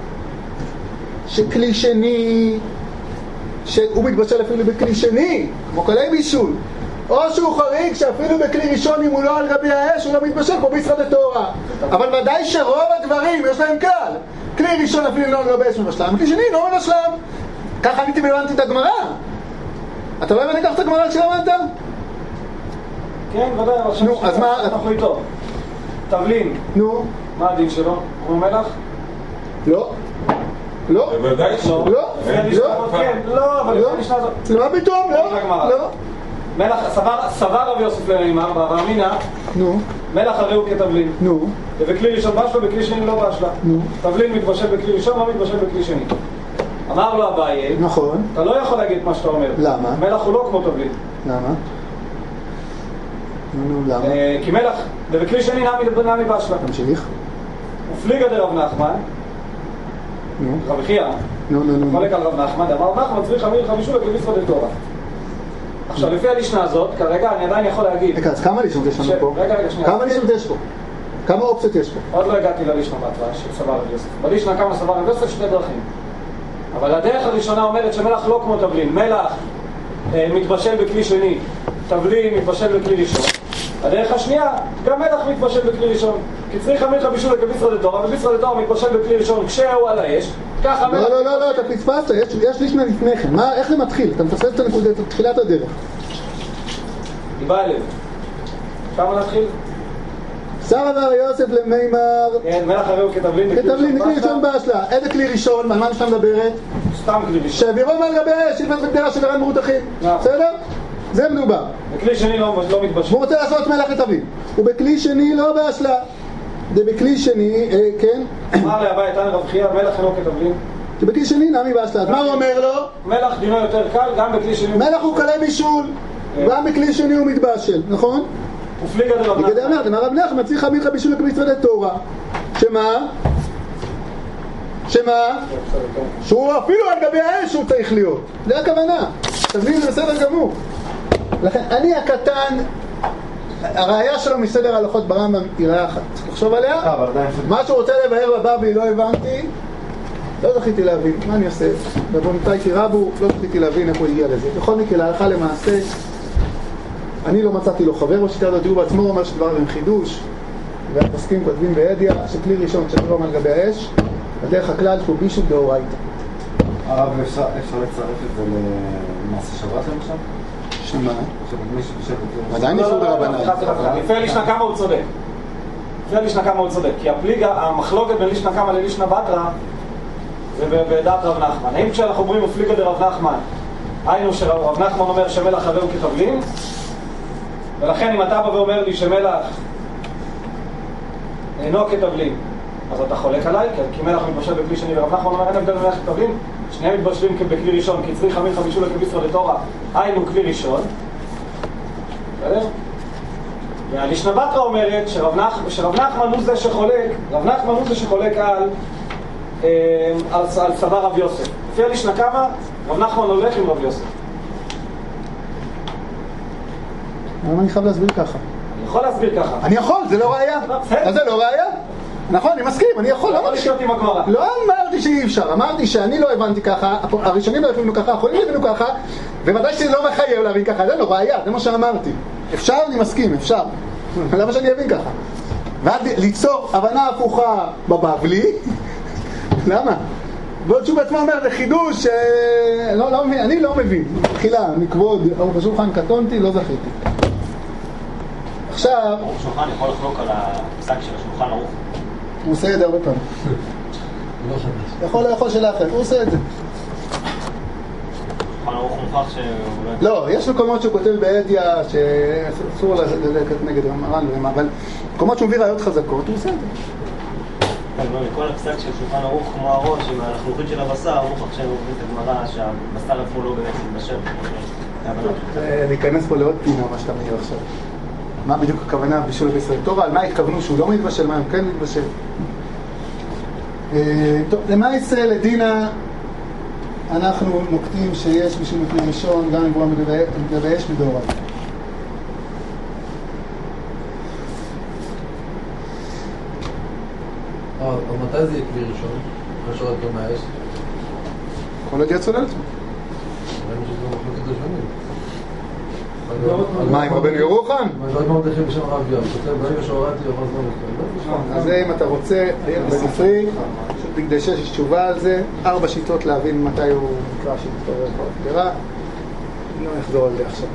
שכלי שני, שהוא מתבשל אפילו בכלי שני, כמו כלי בישול. או שהוא חריג שאפילו בכלי ראשון, אם הוא לא על גבי האש, הוא לא מתבשל כמו בישראל דתורה. אבל ודאי שרוב הדברים יש להם כלל. כלי ראשון אפילו לא על גבי האש מבשלם, כלי שני לא מבשלם. ככה אני הבנתי את הגמרא. אתה לא הבנת את הגמרא כשלמדת? כן, ודאי, נו, אז מה? אנחנו איתו. תבלין. נו. מה הדין שלו? כמו מלח? לא. לא. בוודאי שלא. לא. כן, לא, אבל לפני המשנה הזאת. מה פתאום? לא. מלח, סבר רבי יוסף לנאמר, ברב אמינא, נו. מלח הרי הוא כתבלין. נו. ובכלי ראשון בשלה, בכלי שני לא בשלה. נו. תבלין מתבשל בכלי ראשון, לא מתבשל בכלי שני. אמר לו אביי, נכון. אתה לא יכול להגיד מה שאתה אומר. למה? מלח הוא לא כמו תבלין. למה? נו, למה? כי מלח, ובכלי שני נמי בשלה. תמשיך. ופליגא דרב נחמן, נו. רבי חייא, נו. חולק על רב נחמן, אמר נחמן צריך אמיר חמישו וכביסרא דתורה. עכשיו, לפי הלישנה הזאת, כרגע אני עדיין יכול להגיד... רגע, אז כמה לישנות יש לנו פה? רגע, שנייה. כמה לישנות יש פה? כמה אופציות יש פה? עוד לא הגעתי ללישנה בהתחלה של סבר רבי יוסף. בלישנה כמה סבר רבי יוסף? שתי דרכים. אבל הדרך הראשונה אומרת שמלח לא כמו תבלין. מלח מתבשל בכלי שני, תבלין מתבשל בכלי ראשון. הדרך השנייה, גם מלח מתבשל בכלי ראשון. כי צריך אמיר בישול כביסרא דתורה, וביסרא דתורה מתבשל בכלי ראשון כשהוא על האש. ככה מלח... לא, אתה פספסת, יש לישנה לפני כן. איך זה מתחיל? אתה מפספס את הנקודה, את תחילת הדרך. דיבה לב. כמה נתחיל? שר אמר יוסף למימר. כן, מלח הרי הוא כתבלין כתבלין בכלי ראשון בשלה. איזה כלי ראשון? על מה נשתה מדברת? סתם כלי ראשון. שהבירום על גבי האש, שילבס בקדרה של גרן מרותחים. בסדר? זה מדובר. בכלי שני לא מתבשל. הוא רוצה לעשות מלח לתבלין. ובכלי שני לא בשלה. זה בכלי שני, כן? אמר לאביי תנא רב חייא, מלח אינו כתבלין. כי בכלי שני נמי בשלה. אז מה הוא אומר לו? מלח דינו יותר קל, גם בכלי שני... מלח הוא קלה בישול. גם בכלי שני הוא מתבשל, נכון? ופליגא דרב נחמן. לגבי אמר, אמר רב נחמן, צריך אמיר בישול כביסרא דתורה. שמה? שהוא אפילו על גבי האש הוא צריך להיות. זה הכוונה. תבלין זה בסדר גמור. לכן, אני הקטן, הראייה שלו מסדר ההלכות ברמב"ם היא ראייה אחת. צריך לחשוב עליה. מה שהוא רוצה לבאר בבבלי לא הבנתי. לא זכיתי להבין. מה אני עושה? בבונתאי תירבו, לא זכיתי להבין איך הוא הגיע לזה. בכל מקרה, להלכה למעשה, אני לא מצאתי לו חבר בשיטה הזאת, הוא בעצמו אומר שדבר עם חידוש, והפוסקים כותבים בידיעה שכלי ראשון שדרום על גבי האש, הדרך הכלל שהוא בישול דאורייתא. הרב, אפשר לצרף את זה למעשה שבת למשל? שמה? עדיין נפלו ברבנן. לפי הלישנה כמה הוא צודק. כי המחלוקת בין לישנה כמה ללישנה בתרא זה בדעת רב נחמן. האם כשאנחנו אומרים ופליגא דרב נחמן, היינו שרב נחמן אומר שמלח הרי הוא כתבלין, ולכן אם אתה בא ואומר לי שמלח אינו כתבלין, אז אתה חולק עליי, כי מלח מתבשל בכלי שני, ורב נחמן אומר אין הבדל במלח כתבלין, שניהם מתבשלים בכלי ראשון, כי צריך אמיר בישול כביסרא דתורה, היינו כלי ראשון. בסדר? והלישנה בתרא אומרת שרב נחמן הוא זה שחולק על סבר רב יוסף. לפי הלישנה כמה, רב נחמן הולך עם רב יוסף. למה אני חייב להסביר ככה? אני יכול להסביר ככה. אני יכול, זה לא ראייה. אז זה לא ראייה? נכון, אני מסכים, אני יכול. לא לשתות עם הגמרא. לא אמרתי שאי אפשר, אמרתי שאני לא הבנתי ככה, הראשונים לא הבינו ככה, האחרונים הבינו ככה, וודאי שזה לא מחייב להבין ככה, זה לא ראייה, זה מה שאמרתי. אפשר, אני מסכים, אפשר. למה שאני אבין ככה? ועד ליצור הבנה הפוכה בבבלי, למה? ועוד שהוא בעצמו אומר, זה חידוש, אני לא מבין. תחילה, מכבוד, ארוך השולחן קטונתי, לא זכיתי. עכשיו... ארוך השולחן יכול לחלוק על הפסק של השולחן ערוך. הוא עושה את זה הרבה פעמים. יכול לאכול של האחר, הוא עושה את זה. שולחן ערוך מוכח שהוא... לא, יש מקומות שהוא כותב בידיעה שאסור ללכת נגד המרן, אבל מקומות שהוא מביא ראיות חזקות, הוא עושה את זה. כל הפסק של שולחן ערוך כמו הראש, עם הלחלוכית של הבשר, הוא מוכח שהם עוברים את הגמרא, שהבשר עצמו לא באמת מתבשל. ניכנס פה לעוד פינה, מה שאתה מעיר עכשיו. מה בדיוק הכוונה בישול בישראל תורה? על מה התכוונו שהוא לא מתבשל, מה הם כן מתבשל? טוב, למעשה לדינה אנחנו נוקטים שיש בישול בכלי ראשון, גם אם הוא מתגבי אש מדאורייתא. מתי זה יהיה כלי ראשון? מה שורק לו מהאש? יכול להיות יצול על עצמו. ראינו שזה מחלוקת ראשונים. מה, עם רבנו ירוחם? מה מרדכי בשם הרב יום? כותב, ברגע שהורדתי יוחז לא נכתב. אז אם אתה רוצה, בספרי, בגדי 6 יש תשובה על זה, 4 שיטות להבין מתי הוא נקרא שיטות גדרה. לא נחזור על זה עכשיו.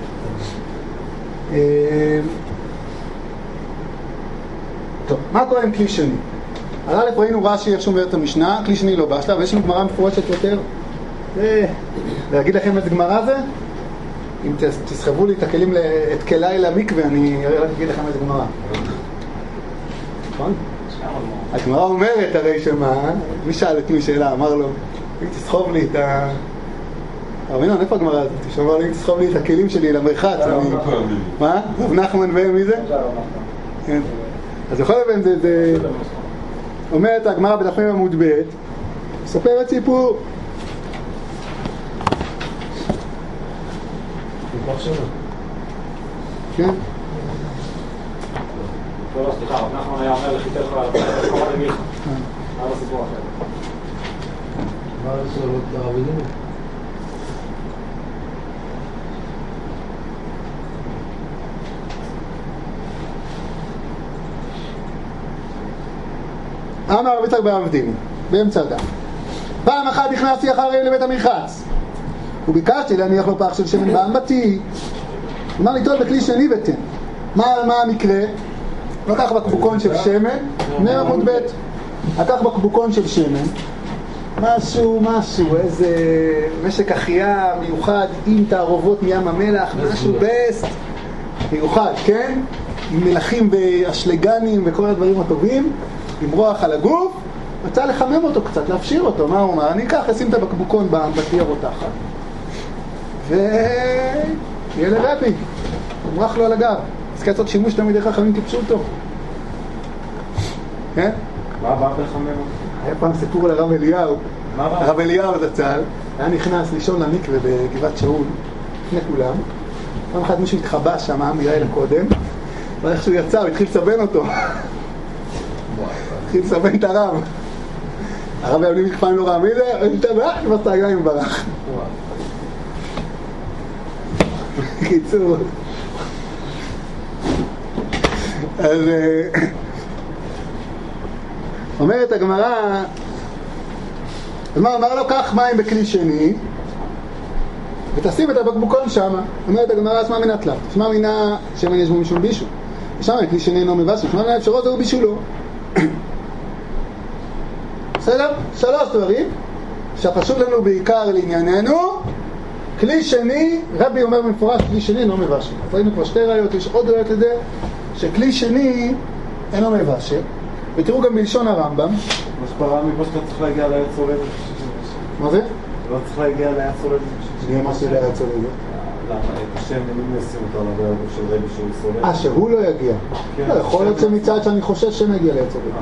טוב, מה קורה עם כלי שני? על א' ראינו רש"י איך שומר את המשנה, כלי שני לא בשלה, ויש לנו גמרא מפורשת יותר. להגיד לכם איזה גמרא זה? אם תסחבו לי את הכלים, את כליי למקווה, אני אגיד לכם איזה גמרא. נכון? הגמרא אומרת הרי שמה, מי שאל את מי שאלה, אמר לו, אם תסחוב לי את ה... אבל מינון, איפה הגמרא הזאת? שאומר לי, אם תסחוב לי את הכלים שלי למרחץ, אני... מה? רב נחמן ומי זה? כן. אז יכול להיות, זה... אומרת הגמרא בדפים עמוד ב', מספרת סיפור. כן? לא, סליחה, רב נחמן היה אומר לחיתל לך על קומה למיכה. היה לו סיפור אחר. מה זה לרב אלינו? אמר רבי יצחק בר אבדימי, באמצע הדף. פעם אחת נכנסתי אחריהם לבית המרחץ וביקשתי להניח לו פח של שמן באמבטי. אמר לי, טוב, בכלי שני ותן. מה המקרה? לקח בקבוקון של שמן, מעמוד ב', לקח בקבוקון של שמן, משהו, איזה משק אחייה מיוחד עם תערובות מים המלח, משהו בסט מיוחד, כן? עם מלחים ואשלגנים וכל הדברים הטובים, עם רוח על הגוף, רצה לחמם אותו קצת, להפשיר אותו. מה הוא אומר? אני אקח, אשים את הבקבוקון באמבטי הרותחת ויהיה לרבי, מורח לו על הגב. אז כעשות שימוש תמידי חכמים טיפשו אותו. כן? מה בא לחמם? היה פעם סיפור על הרב אליהו. הרב אליהו זצ"ל היה נכנס לישון למקווה בגבעת שאול לפני כולם. פעם אחת מישהו התחבא שם מלילה קודם, ואיך שהוא יצא הוא התחיל לסבן אותו. התחיל לסבן את הרב. הרב היה לי פעם לא רע, מי זה? הוא התאבא, הוא עשה רגליים ברח. קיצור. אז אומרת הגמרא, אמר לו, קח מים בכלי שני ותשים את הבקבוקון שם. אומרת הגמרא, שמע מינה תלת, שמע מינה שמן יש בו משום בישול, ושם כלי שני אינו מבשל, שמע מינה אפשרות זהו בישולו. בסדר? 3 דברים שחשוב לנו בעיקר לענייננו. כלי שני, רבי אומר במפורש, כלי שני אינו מבשל. ראינו כבר 2 ראיות, יש עוד ראיות לזה שכלי שני אינו מבשל. ותראו גם בלשון הרמב"ם. מה שפרה מפה שאתה צריך להגיע ליד צולדת. מה זה? לא צריך להגיע ליד צולדת. מה זה ליד צולדת? למה? את השם אם נשים אותו על הגב של רבי שהוא סולד. שהוא לא יגיע. לא, יכול להיות שמצד שאני חושש שמגיע ליד צולדת.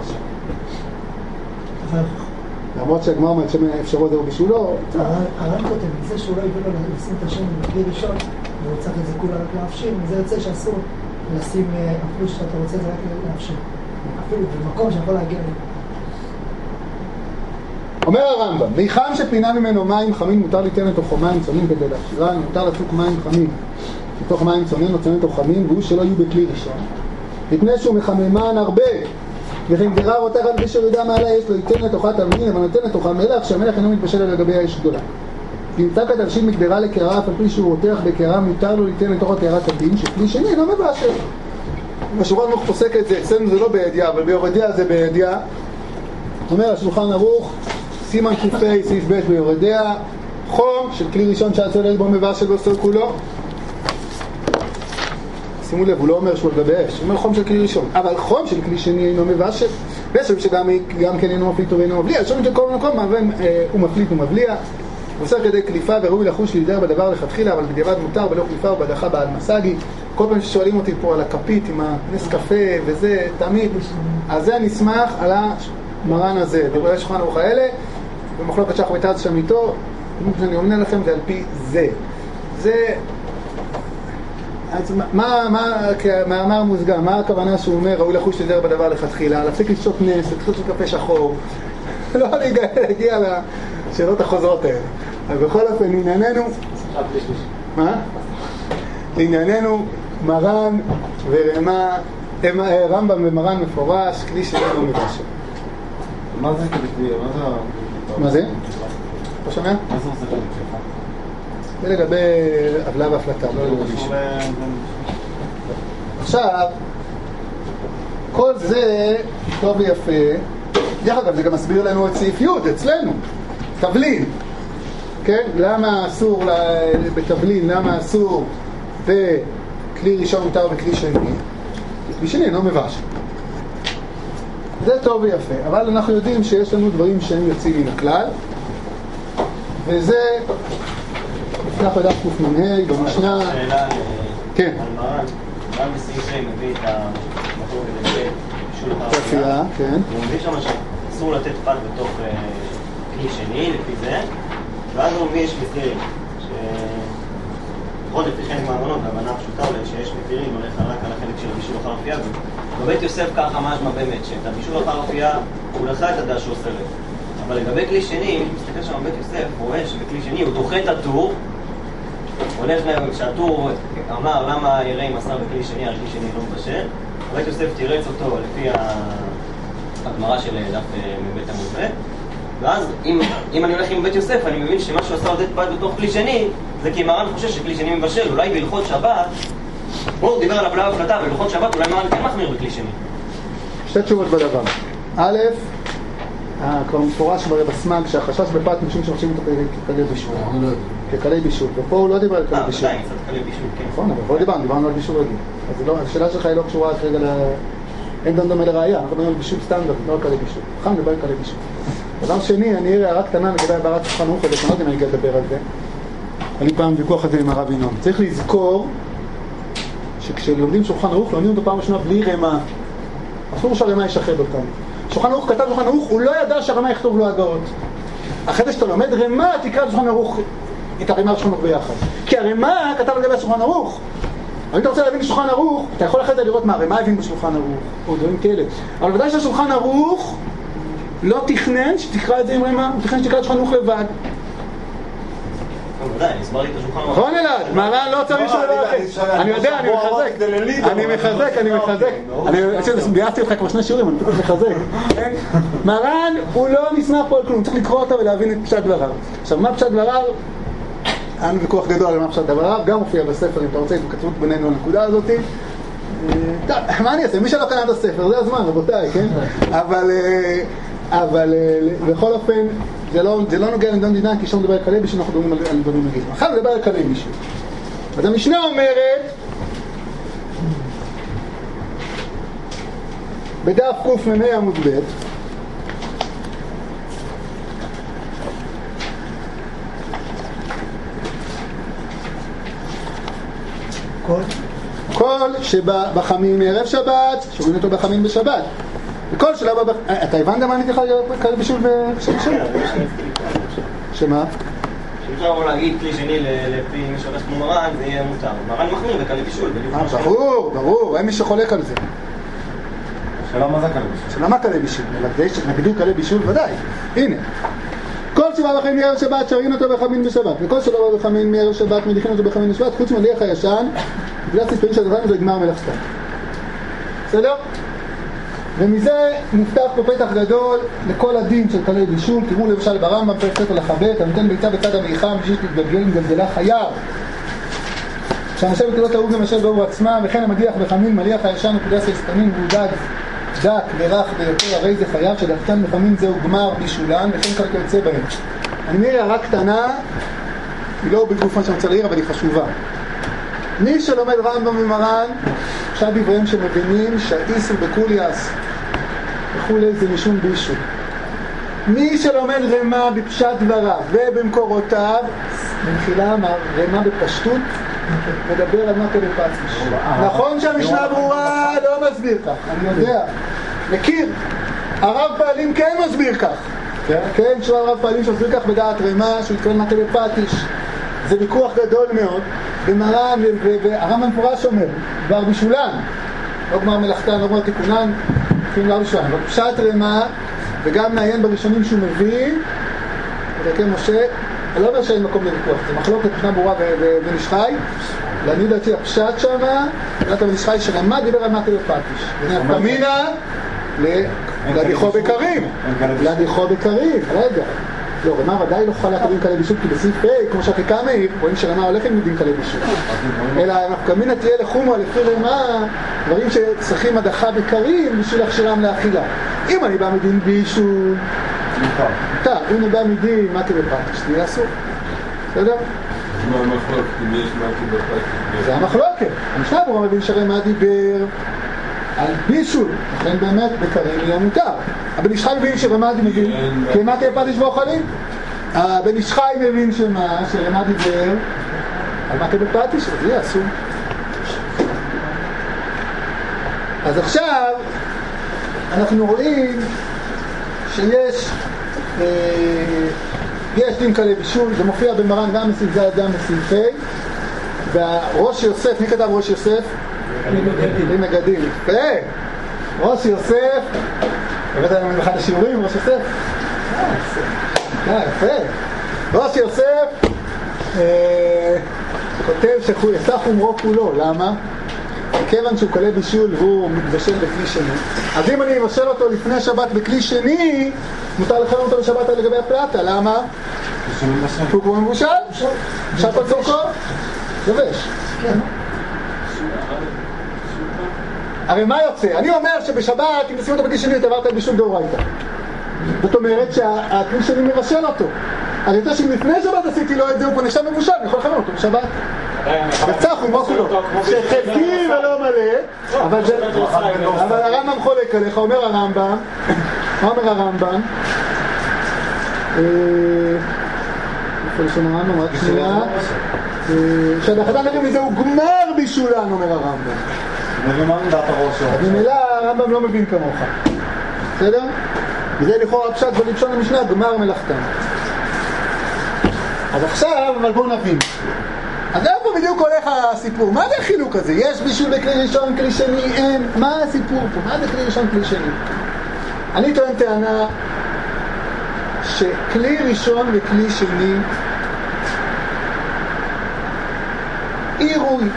למרות שהגמרא אומרת שאפשרות זהו בשבילו. הרב כותב, זה שהוא לא יביא לו לשים את השם בכלי ראשון והוא צריך את זה כולה רק להפשיר, וזה יוצא שאסור לשים אפילו שאתה רוצה זה רק להפשיר, אפילו במקום שיכול להגיע לי. אומר הרמב"ם, מיחם שפינה ממנו מים חמים מותר ליתן לתוכו מים צוננים כדי להפשירן, מותר לצוק מים חמים לתוך מים צונן או צונן לתוך חמים, והוא שלא יהיו בכלי ראשון מפני שהוא מחממן הרבה, וכן גרה רותח על בשביל יודע מעלה יש לו, ייתן לתוכה תבנין, אבל נותן לתוכה מלח, שהמלח אינו מתבשל על גבי האש גדולה. נמצא כתבשיל מקדרה לקערה, אף על פי שהוא רותח בקערה, מותר לו ליתן לתוך הקערה תבנין, שכלי שני אינו מבשל. השולחן ערוך פוסק את זה, אצלנו זה לא בידיעה, אבל ביורדיה זה בידיעה. אומר השולחן ערוך, סימן קופי, סעיף ב' ביורדיה, חום של כלי ראשון שהצולד בו מבשל ועושה כולו. שימו לב, הוא לא אומר שהוא על גבי אש, הוא אומר חום של כלי ראשון, אבל חום של כלי שני אינו מבשל, ויש שגם כן אינו מפליט ואינו מבליע, שומעים שכל מקום הוא מפליט ומבליע, הוא עושה כדי קליפה וראוי לחוש להידר בדבר לכתחילה, אבל בדיעבד מותר בלא קליפה ובדחה בעד מסגי. כל פעם ששואלים אותי פה על הכפית עם הנס קפה וזה, תמיד, אז זה נסמך על המרן הזה, דברי השולחן ערוך האלה, במחלוקת שח ותז שם איתו, כמו שאני אומר לכם, זה על פי זה. אז מאמר מוסגר, מה הכוונה שהוא אומר, ראוי לחוש לזר בדבר לכתחילה, להפסיק לשתות נס, לשתות קפה שחור, לא להגיע לשאלות החוזרות האלה. אבל בכל אופן, לענייננו, מה? לענייננו, מרן ורמה, רמב"ם ומרן מפורש, כלי שלנו מבשל. מה זה כדי? מה זה? לא שומע? מה זה עושה כדי שלך? זה לגבי עוולה והפלטה, לא לגבי מישהו. עכשיו, כל זה טוב ויפה. דרך אגב, זה גם מסביר לנו את סעיף י' אצלנו, תבלין. כן? למה אסור בתבלין, למה אסור בכלי ראשון מותר וכלי שני? כלי שני אינו מבשל. זה טוב ויפה, אבל אנחנו יודעים שיש לנו דברים שהם יוצאים מן הכלל, וזה נפתח בדף קמ"ה במשנה. שאלה כן. על מרן בסעיף זה מביא את המקור כדי בישול תפייה, כן. הוא מביא שם שאסור לתת פת בתוך כלי שני, לפי זה, ואז הוא מביא יש מחירים, לפחות לפי חלק מהאמנות, בהבנה הפשוטה אולי שיש מחירים, הולך רק על החלק של בישול אחר אפייה, ובבית יוסף ככה משמע באמת, שאת הבישול אחר אפייה הוא לך את הדש שהוא עושה לב. אבל לגבי כלי שני, אם מסתכל שם בבית יוסף, הוא רואה שבכלי שני הוא דוחה את הטור, הולך להם, כשהטור אמר למה יראה עם מסר בכלי שני, על כלי שני לא מבשל, בבית יוסף תירץ אותו לפי הגמרא של דף מבית המובא, ואז אם אני הולך עם בית יוסף, אני מבין שמה שהוא עשה לתת פת בתוך כלי שני, זה כי מרן חושב שכלי שני מבשל, אולי בהלכות שבת, הוא דיבר על עוולה והפלטה, בהלכות שבת אולי מרן כן מחמיר בכלי שני. שתי תשובות בדבר. א', כבר מפורש בסמ"ג שהחשש בפת משום שמחשיבים אותו ככלי בישול. ככלי בישול, ופה הוא לא דיבר על כלי בישול. קצת כלי בישול, כן. נכון, אבל פה דיברנו על בישול רגיל. אז השאלה שלך היא לא קשורה כרגע אין דומה לראייה, אנחנו מדברים על בישול סטנדרט, לא על כלי בישול. חם לדבר על כלי בישול. דבר שני, אני אראה הערה קטנה לגבי הבהרת שולחן ערוך, אני לא יודע אם אני אגיע לדבר על זה. היה לי פעם ויכוח על זה עם הרב ינון. צריך לזכור שכשלומדים שולחן ערוך, לומדים אותו פעם ראשונה בלי רמה. אסור שהרמה ישחד אותנו. שולחן ערוך כתב שולחן ערוך, הוא לא ידע שהרמה יכתוב לו הגאות. אחרי זה שאתה לומד רמה, תקרא לשולחן ערוך את הרמה ושולחן ערוך ביחד. כי הרמה כתב לגבי השולחן ערוך. אבל אם אתה רוצה להבין שולחן ערוך, אתה יכול אחרי זה לראות מה הרמה הבין בשולחן ערוך, או דברים כאלה. אבל ודאי שהשולחן ערוך לא תכנן שתקרא את זה עם רמה, הוא תכנן שתקרא את שולחן ערוך לבד. ודאי, הסבר לי את השולחן ערוך. נכון אלעד, מרן לא צריך שלא אחר. אני יודע, אני מחזק. אני ביאסתי אותך כבר 2 שיעורים, אני פתאום מחזק. מרן הוא לא נסמך פה על כלום, צריך לקרוא אותה ולהבין את פשט דבריו. עכשיו, מה פשט דבריו? היה לנו ויכוח גדול על מה פשט דבריו, גם מופיע בספר, אם אתה רוצה, התכתבות בינינו על הנקודה הזאת. טוב, מה אני אעשה? מי שלא קנה את הספר, זה הזמן, רבותיי, כן? אבל בכל אופן, זה לא נוגע לנדון דינן, כי שם מדבר על כלי בישול, אנחנו מדברים על דברים נגיד. אחר מדבר על כלי בישול. אז המשנה אומרת, בדף קמ"ה עמוד ב', כל שבחמין מערב שבת, שומעים אותו בחמין בשבת. וכל שלב, אתה הבנת מה אני תוכל כלי בישול בשביל? שמה? שאפשר אמור להגיד כלי שני לפי מי שהולך כמו מרן, זה יהיה מותר. מרן מחמיר בכלי בישול. ברור, אין מי שחולק על זה. שאלה מה זה כלי בישול? שאלה מה כלי בישול? נגדיר כלי בישול ודאי. הנה. כל שבא בחמין מערב שבת שרים אותו בחמין בשבת, וכל שבא בחמין מערב שבת מליחים אותו בחמין בשבת, חוץ מליח הישן, בגלל סיפורים של הדברים זה יגמר מלאכתם. בסדר? ומזה מופתח פה פתח גדול לכל הדין של כלי בישול. תראו למשל ברמב"ם פרק ספר לחבט, הנותן ביצה בצד המיחם בשביל שתתגלגל עם גלגלה חייו. שהנשבת לא תהוג למשל באור עצמה, וכן המדיח בחמין מליח הישן וקודש היסתמים והוא דק ורך ביותר, הרי זה חייב שדקתן בחמין זהו גמר בישולן, וכן כך יוצא בהם. אני מעיר הערה קטנה, היא לא בגופן שאני רוצה להעיר, אבל היא חשובה. מי שלומד רמב"ם ומרן, עכשיו דבריהם שמבינים שהאיסור בקוליאס וכולי זה משום בישול. מי שלומד רמה בפשט דבריו ובמקורותיו, במחילה רמה בפשטות, מדבר על מה טלפתיש. נכון שהמשנה ברורה לא מסביר כך, אני יודע, מכיר. הרב פעלים כן מסביר כך. כן, שהוא הרב פעלים שמסביר כך בדעת רמה, שהוא התכוון מה טלפתיש. זה ויכוח גדול מאוד. במר"ם, והר"ם המפורש אומר, דבר בשולן, לא גמר מלאכתן, לא גמר תיקונן, לפעמים לא בשולן, אבל פשט רמה, וגם נעיין בראשונים שהוא מביא, ודרכי משה, אני לא אומר שאין מקום לוויכוח, זה מחלוקת משנה ברורה ובן איש חי, לעניות דעתי הפשט שמה, לעניות בן איש חי שרמה דיבר על מטה בפטיש, ונפקא מינה להדיחו בקרים, להדיחו בקרים, רגע. לא, רמה ודאי לא חלה קרים כאלה בישול, כי בסעיף A, כמו שהחיקה מעיב, רואים שרמה הולך עם יודעים כאלה בישול. אלא נפקא מינה תהיה לחומו לפי רמה, דברים שצריכים הדחה בקרים בשביל להכשירם לאכילה. אם אני בא מדין בישול, אם אני בא מדין מטה בפטיש, תהיה אסור. בסדר? מה המחלוקת? אם יש מטה בפטיש? זה המחלוקת. המשנה ברורה מבין שרמה דיבר על בישול, לכן באמת בקרים יהיה מותר. הבן איש חי מבין שרמדי מבין, כי מה תהיה פטיש ואוכלים? הבן איש חי מבין שרמדי דיבר על מה תהיה בפטיש, אז יהיה אסור. אז עכשיו אנחנו רואים שיש דין כאלה בישול, זה מופיע במרן גם בסעיף ז' גם בסעיף ה', והראש יוסף, מי כתב ראש יוסף? מגדים. ראש יוסף, הבאת לנו באחד השיעורים, ראש יוסף? יפה. ראש יוסף כותב שיצא חומרו כולו, למה? כיוון שהוא קלה בישול והוא מתבשל בכלי שני, אז אם אני אבשל אותו לפני שבת בכלי שני, מותר לכם אותו בשבת לגבי הפלטה, למה? הוא כמו מבושל? אפשר פצורקו? יבש. כן. הרי מה יוצא? אני אומר שבשבת, אם תשים אותו בכלי שני, אתה עברת בישול דאורייתא. זאת אומרת שהכלי שני מבשל אותו. אני יודע שאם לפני שבת עשיתי לו את זה, הוא פה נחשב מבושל, אני יכול לכוון אותו בשבת. בצח הוא מוקו לו, שחלקי ולא מלא, אבל הרמב"ם חולק עליך, אומר הרמב"ם, מה אומר הרמב"ם? איפה לשון הרמב"ם? רק שנייה. שהדחתן נראה מזה הוא גמר בישולן, אומר הרמב"ם. אז ממילא הרמב"ם לא מבין כמוך. בסדר? וזה לכאורה הפשט בלשון המשנה, גמר מלאכתן. אז עכשיו, אבל בואו נבין. אז איפה בדיוק הולך הסיפור? מה זה החילוק הזה? יש בישול בכלי ראשון, כלי שני, אין. מה הסיפור פה? מה זה כלי ראשון, כלי שני? אני טוען טענה שכלי ראשון וכלי שני עירוי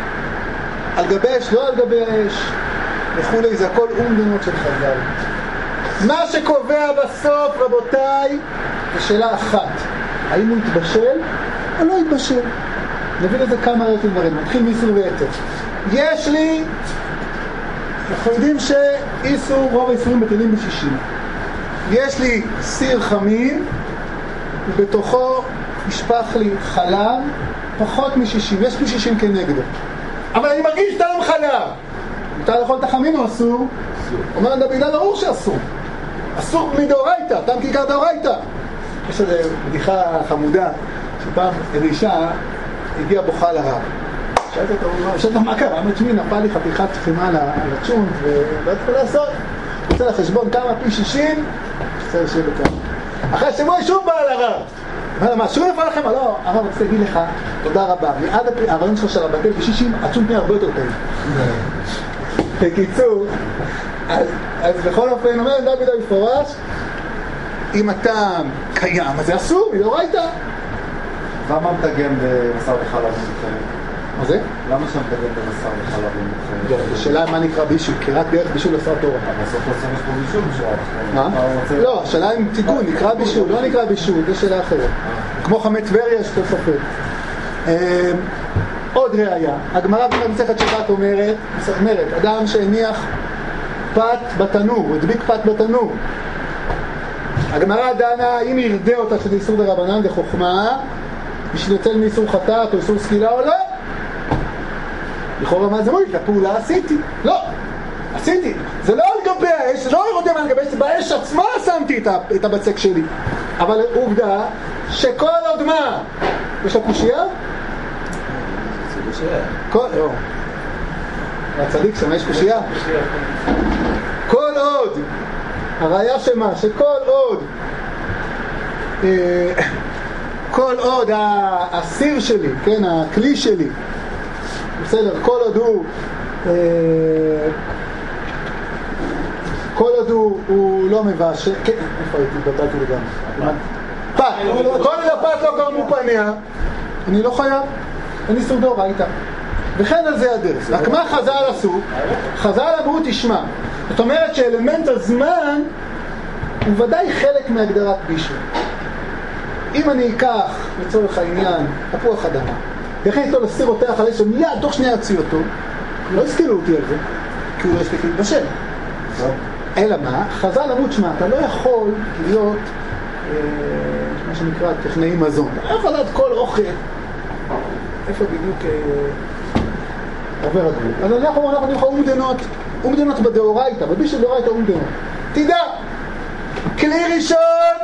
על גבי אש, לא על גבי אש וכולי, זה הכל אומדנות של חז"ל. מה שקובע בסוף, רבותיי, זה שאלה אחת, האם הוא יתבשל או לא יתבשל. נביא לזה כמה ראיות דברים, נתחיל מאיסור ויתר. יש לי, אנחנו יודעים שאיסור, רוב האיסורים בטלים ב-60. יש לי סיר חמין ובתוכו ישפך לי חלב פחות מ-60, יש לי 60 כנגדו, אבל אני מרגיש טעם חלב. מותר לאכול את החמין או אסור? אומר דוד, ברור שאסור, אסור מדאורייתא, טעם כיכר דאורייתא. יש איזו בדיחה חמודה שפעם איזו אישה הגיעה בוכה לרב, שאלת אותו, מה קרה? אמרת שמי, נפל לי חתיכת תחימה על הצ'ונט ולא יכול לעשות, רוצה לחשבון כמה פי 60, רוצה לשב בכמה. אחרי שבוע שוב בא על הרב, אומר מה, שוב נפל לכם? לא, הרב רוצה להגיד לך תודה רבה, מיד הרעיון שלך של הבטל ב-60, הצ'ונט נהיה הרבה יותר טעים. בקיצור, אז בכל אופן אומר דוד המפורש, אם הטעם קיים, אז זה אסור, לא ראית? למה מתגם בבשר וחלב ומתחייב? מה זה? למה שם מתגם בבשר וחלב ומתחייב? השאלה מה נקרא בישול, כי רק דרך בישול עשה תורה. אבל בסוף לא צריך פה בישול בשורה. מה? לא, השאלה אם תיקון, נקרא בישול, לא נקרא בישול, זה שאלה אחרת. כמו חמץ טבריה יש כל ספק. עוד ראיה, הגמרא במסכת שבת אומרת, אדם שהניח פת בתנור, הוא הדביק פת בתנור. הגמרא דנה האם ירדה אותה שזה איסור דרבנן בחוכמה בשביל יוצא מאיסור חטאת או איסור סקילה או לא. לכאורה מה זה מועיל? את הפעולה עשיתי. לא, עשיתי. זה לא על גבי האש, זה לא ירודה על גבי האש, באש עצמה שמתי את הבצק שלי. אבל עובדה שכל עוד מה? יש לה קושייה? כל... לא. הצדיק שם יש קושייה? כל עוד הראיה שמה? שכל עוד כל עוד הסיר שלי, כן, הכלי שלי, בסדר, כל עוד הוא לא מבשל, כן, איפה הייתי? התבטלתי לגמרי. פת, כל עוד הפת לא קרמו פניה, אני לא חייב, אין איסור דאורייתא. וכן על זה הדרך. רק מה חז"ל עשו? חז"ל אמרו תשמע. זאת אומרת שאלמנט הזמן הוא ודאי חלק מהגדרת בישול. אם אני אקח לצורך העניין תפוח אדמה וכן איתו לסיר אותך על אש ומיד תוך שנייה יוציא אותו, לא הזכירו אותי על זה כי הוא לא הספיק להתבשל. אלא מה? חז"ל אמרו תשמע, אתה לא יכול להיות מה שנקרא טכנאי מזון. אתה לא יכול לדעת כל אוכל איפה בדיוק עובר הגבול. אז אנחנו נלך אומדנות בדאורייתא, בבישול דאורייתא אומדנות. תדע, כלי ראשון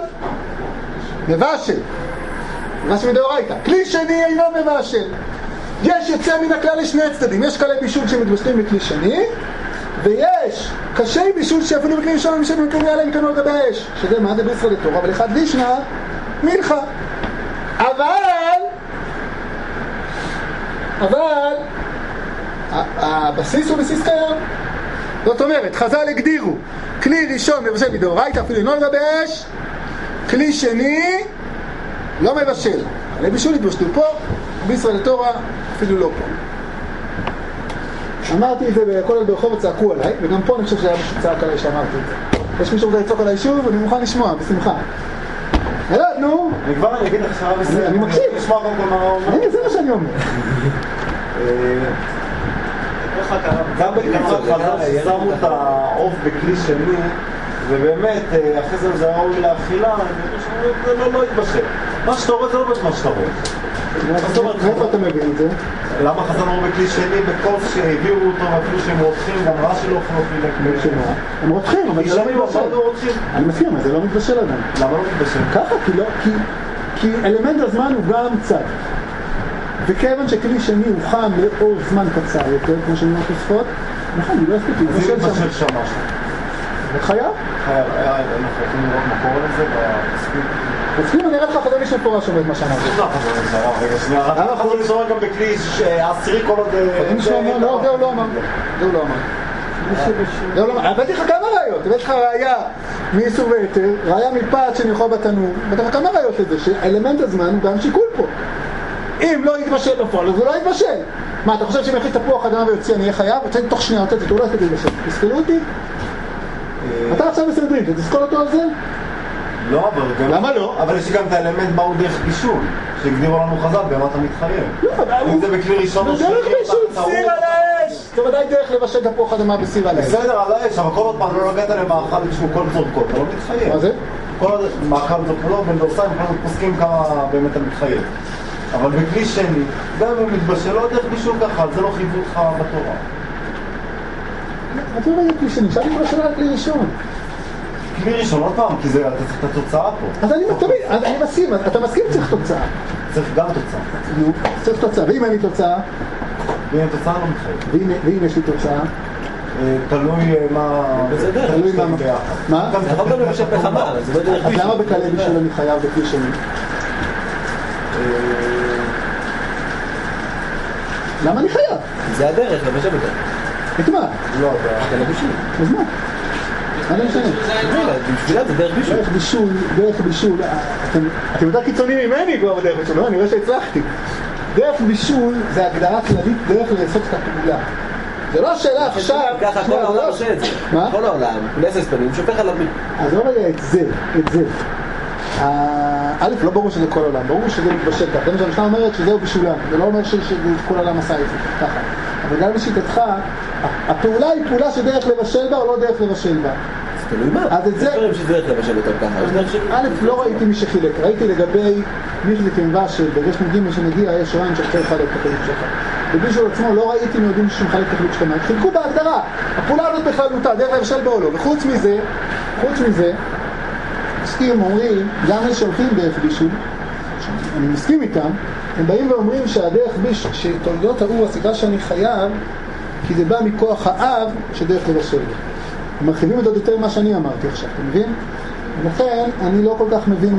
מבשל, מבשל מדאורייתא. כלי שני אינו מבשל. יש יוצא מן הכלל לשני צדדים. יש כלי בישול שמתבשלים בכלי שני, ויש קשי בישול שאפילו בכלי ראשון שמקרים עליהם כאן על גבי האש, שזה מה זה בישראל לתורה, אבל אחד לישנה מלכה. אבל הבסיס הוא בסיס קיים. זאת אומרת, חז"ל הגדירו כלי ראשון מבשל מדאורייתא אפילו אינו על גבי האש, כלי שני לא מבשל. כלי בישול התבשלו פה, בישראל לתורה אפילו לא פה. אמרתי את זה בכל ברחוב וצעקו עליי, וגם פה אני חושב שהיה מישהו צעק עליי שאמרתי את זה. יש מישהו רוצה לצעוק עליי שוב, אני מוכן לשמוע, בשמחה. נו. אני כבר אגיד לך שרב ישראל. אני מקשיב. נשמע קודם כל מה הוא אומר. הנה, זה מה שאני אומר. גם בקצת חז"ל שמו את העוף בכלי שני, ובאמת, אחרי זה זה ראוי לאכילה, זה לא יתבשל. מה שאתה רואה זה לא מה שאתה רואה. מאיפה אתה מבין את זה? למה חז"ל אמרו בכלי שני בקוף שהביאו אותו ואפילו שהם רוצחים, גם רע שלא אוכלו לכלי שני? הם רוצחים, אבל זה לא מתבשל. אני מסכים, אבל זה לא מתבשל עדיין. למה לא מתבשל? ככה, כי אלמנט הזמן הוא גם צד. וכיוון שכלי שני הוא חם לאור זמן קצר יותר, כמו שאני אומר תוספות, נכון, אני לא אספיק להתבשל שם. אז אם מתבשל שם משהו? חייב? חייב, אנחנו יכולים לראות מקור על זה בספיק. בספיק אני אראה לך חדמי שמפורש עומד מה שאמרתי. לא, רגע, שנייה, אנחנו יכולים לזור גם בכלי עשירי כל עוד... לא, זה הוא לא אמר. הבאתי לך כמה ראיות, הבאתי לך ראיה מאיסור ויתר, ראיה מפת שנלחו בתנור, הבאתי לך כמה ראיות לזה, שאלמנט הזמן הוא גם שיקול פה. אם לא יתבשל בפועל, אז הוא לא יתבשל. מה, אתה חושב שאם יחליט תפוח אדמה ויוציא אני אהיה חייב? רוצה תוך שנייה, רוצה תתאור לא יתבשל להתבשל. תסכלו אותי? אתה עכשיו בסדרים, תסכול אותו על זה? לא, אבל גם... למה לא? אבל יש גם את האלמנט מהו דרך בישול, שהגדירו לנו חז"ל, במה אתה מתחייב. אם זה בכלי ראשון או שני... דרך בישול, סיר על האש! זה ודאי דרך לבשל תפוח אדמה בסיר על האש. בסדר, על האש, אבל כל עוד פעם לא נגעת למאכל שהוא כל צורכות, אתה לא מתחייב. מה זה? כל עוד מאכל צורכות, בין דורסיים, כל עוד פוסקים כמה באמת אתה מתחייב. אבל בכלי שני, גם אם מתבשל לא דרך בישול ככה, זה לא חייבו אותך בתורה. אתה לא יודע כלי שני, שאלתי מה שאלה על כלי ראשון. כלי ראשון, עוד פעם, כי אתה צריך את התוצאה פה. אז אני מסכים, אתה מסכים צריך תוצאה. צריך גם תוצאה. נו, צריך תוצאה, ואם אין לי תוצאה? ואם אין תוצאה לא מתחייב. ואם יש לי תוצאה? תלוי מה... תלוי מה... מה? אתה יכול גם לבשל בחמה, אז זה לא דרך בישול. אז למה בכלי בישול אני חייב בכלי שני? למה אני חייב? זה הדרך, לבשל אותה. את מה? לא, אתה לבשל. אז מה? מה לא משנה? בשבילה זה דרך בישול. דרך בישול. אתם יותר קיצוניים ממני כבר בדרך בישול, לא? אני רואה שהצלחתי. דרך בישול זה הגדרה כללית דרך לעשות את הפעולה. זה לא השאלה עכשיו... ככה כל העולם עושה את זה. מה? כל העולם, כנסת פנים, שופך עליו... אז לא רגע את זה. א', לא ברור שזה כל העולם, ברור שזה מתבשל ככה. זה מה שהמשנה אומרת שזהו בשולם. זה לא אומר שכל העולם עשה את זה ככה. אבל גם לשיטתך, הפעולה היא פעולה שדרך לבשל בה או לא דרך לבשל בה. אז תלוי מה? אז את זה... דברים שדרך לבשל אותם ככה. א', לא ראיתי מי שחילק. ראיתי לגבי מיכליק עם ושל, בגש מגיעים שמגיע, יש רואים שרצה לחלק את החילוק שלך. בבישול עצמו לא ראיתי מיודעים שמחלק את החילוק שלך. חילקו בהגדרה. הפעולה הזאת בכללותה, דרך לבשל בה או לא. וחוץ מזה, עסקים אומרים, גם אלה שהולכים דרך בישול, אני מסכים איתם, הם באים ואומרים שהדרך בישול, שתולדות האור הסיבה שאני חייב, כי זה בא מכוח האב שדרך לבשל. הם מרחיבים את עוד יותר מה שאני אמרתי עכשיו, אתה מבין? לכן אני לא כל כך מבין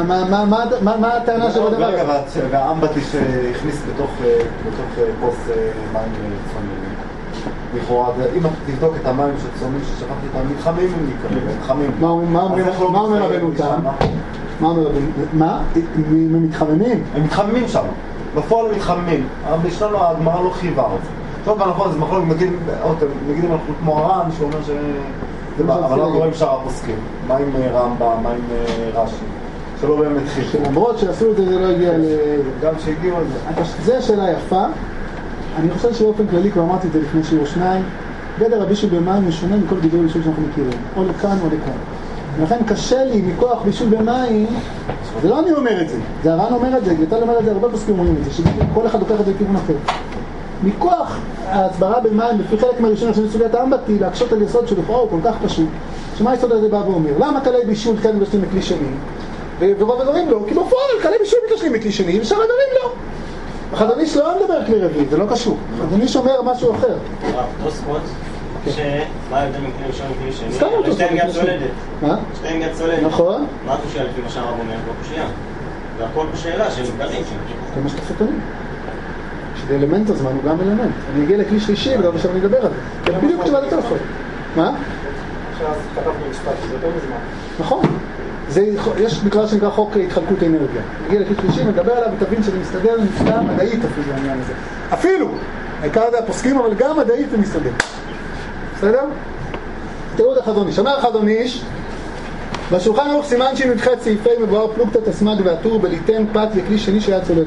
מה הטענה של הדבר הזה. והאמבטי שהכניס בתוך כוס מים צוננים. לכאורה, אם תבדוק את המים שצוננים ששפכתי אותם, מתחמים הם מתחמים. מה אומר רבנו תם? מה אומר רבנו? מה? הם מתחממים? הם מתחממים שם. בפועל הם מתחממים. אבל ישנו הגמרא לא חייבה את זה. טוב, נכון, זה מחלוק, נגיד אנחנו כמו הר"ן, שהוא אומר ש... אבל לא רואים שאר הפוסקים. מה עם רמב"ם, מה עם רש"י? שלא באמת חישו. למרות שעשו את זה, זה לא הגיע ל... גם שהגיעו על זה. זו השאלה יפה. אני חושב שבאופן כללי, כבר אמרתי את זה לפני שיעור שניים, גדר הבישול במים הוא שונה מכל גידול בישול שאנחנו מכירים. או לכאן או לכאן. ולכן קשה לי מכוח בישול במים, זה לא אני אומר את זה. זה הר"ן אומר את זה, גליטל אומר את זה, הרבה פוסקים אומרים את זה, שכל אחד לוקח את זה לכיוון אחר. מכוח ההסברה במים, לפי חלק מהראשונים של סוגיית האמבטי, להקשות על יסוד שלכאורה הוא כל כך פשוט. שמה היסוד הזה בא ואומר? למה כלי בישול כן מתשלים מכלי שני? ורוב הדברים לא, כי בפועל כלי בישול מתשלים מכלי שני, ושאר הדברים לא. החזוניש לא מדבר כלי רביעי, זה לא קשור. החזוניש אומר משהו אחר. תוספות, מה ההבדל בין כלי ראשון וכלי שני? סתם אותו. שתיים יד צולדת. מה? שתיים יד צולדת. נכון. מה הקושיה לפי מה שהרב אומר? לא קושיה. והכל בשאלה של גרעין. זה מה שאתה סתנים. שזה אלמנט הזמן הוא גם אלמנט. אני אגיע לכלי שלישי וגם עכשיו אני אדבר על זה. זה בדיוק תשובה לתוספות. מה? עכשיו כתבנו משפט, זה יותר מזמן. נכון. יש בכלל שנקרא חוק התחלקות אנרגיה. נגיע לכלי שלישי, נדבר עליו ותבין שזה מסתדר נפלא מדעית אפילו העניין הזה. אפילו! העיקר זה הפוסקים, אבל גם מדעית זה מסתדר. בסדר? תראו את החזוניש. אומר החזוניש, בשולחן ערוך סימן שי"ח סעיפי מבואר פלוגתא תסמ"ג והטור בליתן פת וכלי שני שהיה צולדת.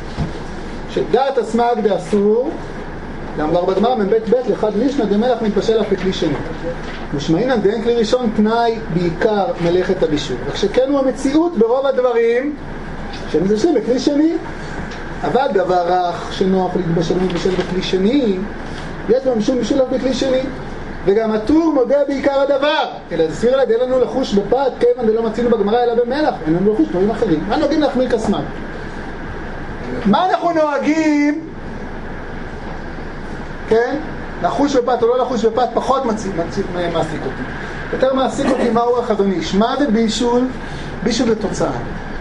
שדעת תסמ"ג דאסור, לאמר בגמרא מבית בית לחד לישנא דמלך מתבשל אף בכלי שני. משמעינן דאין כלי ראשון תנאי בעיקר מלאכת הבישול. וכשכן הוא המציאות ברוב הדברים שמתבשלים בכלי שני, אבל דבר רך שנוח להתבשל ומתבשל בכלי שני, יש לו משום בישול אף בכלי שני. וגם הטור מודה בעיקר הדבר, אלא זה סביר לידי לנו לחוש בפת, כיוון דלא מצינו בגמרא אלא במלח, אין לנו לחוש דברים אחרים. מה נוהגים להחמיר כסמ"ג? מה אנחנו נוהגים? כן? לחוש בפת או לא לחוש בפת פחות מעסיק אותי. יותר מעסיק אותי מהו החזוניש. מה זה בישול? בישול זה תוצאה.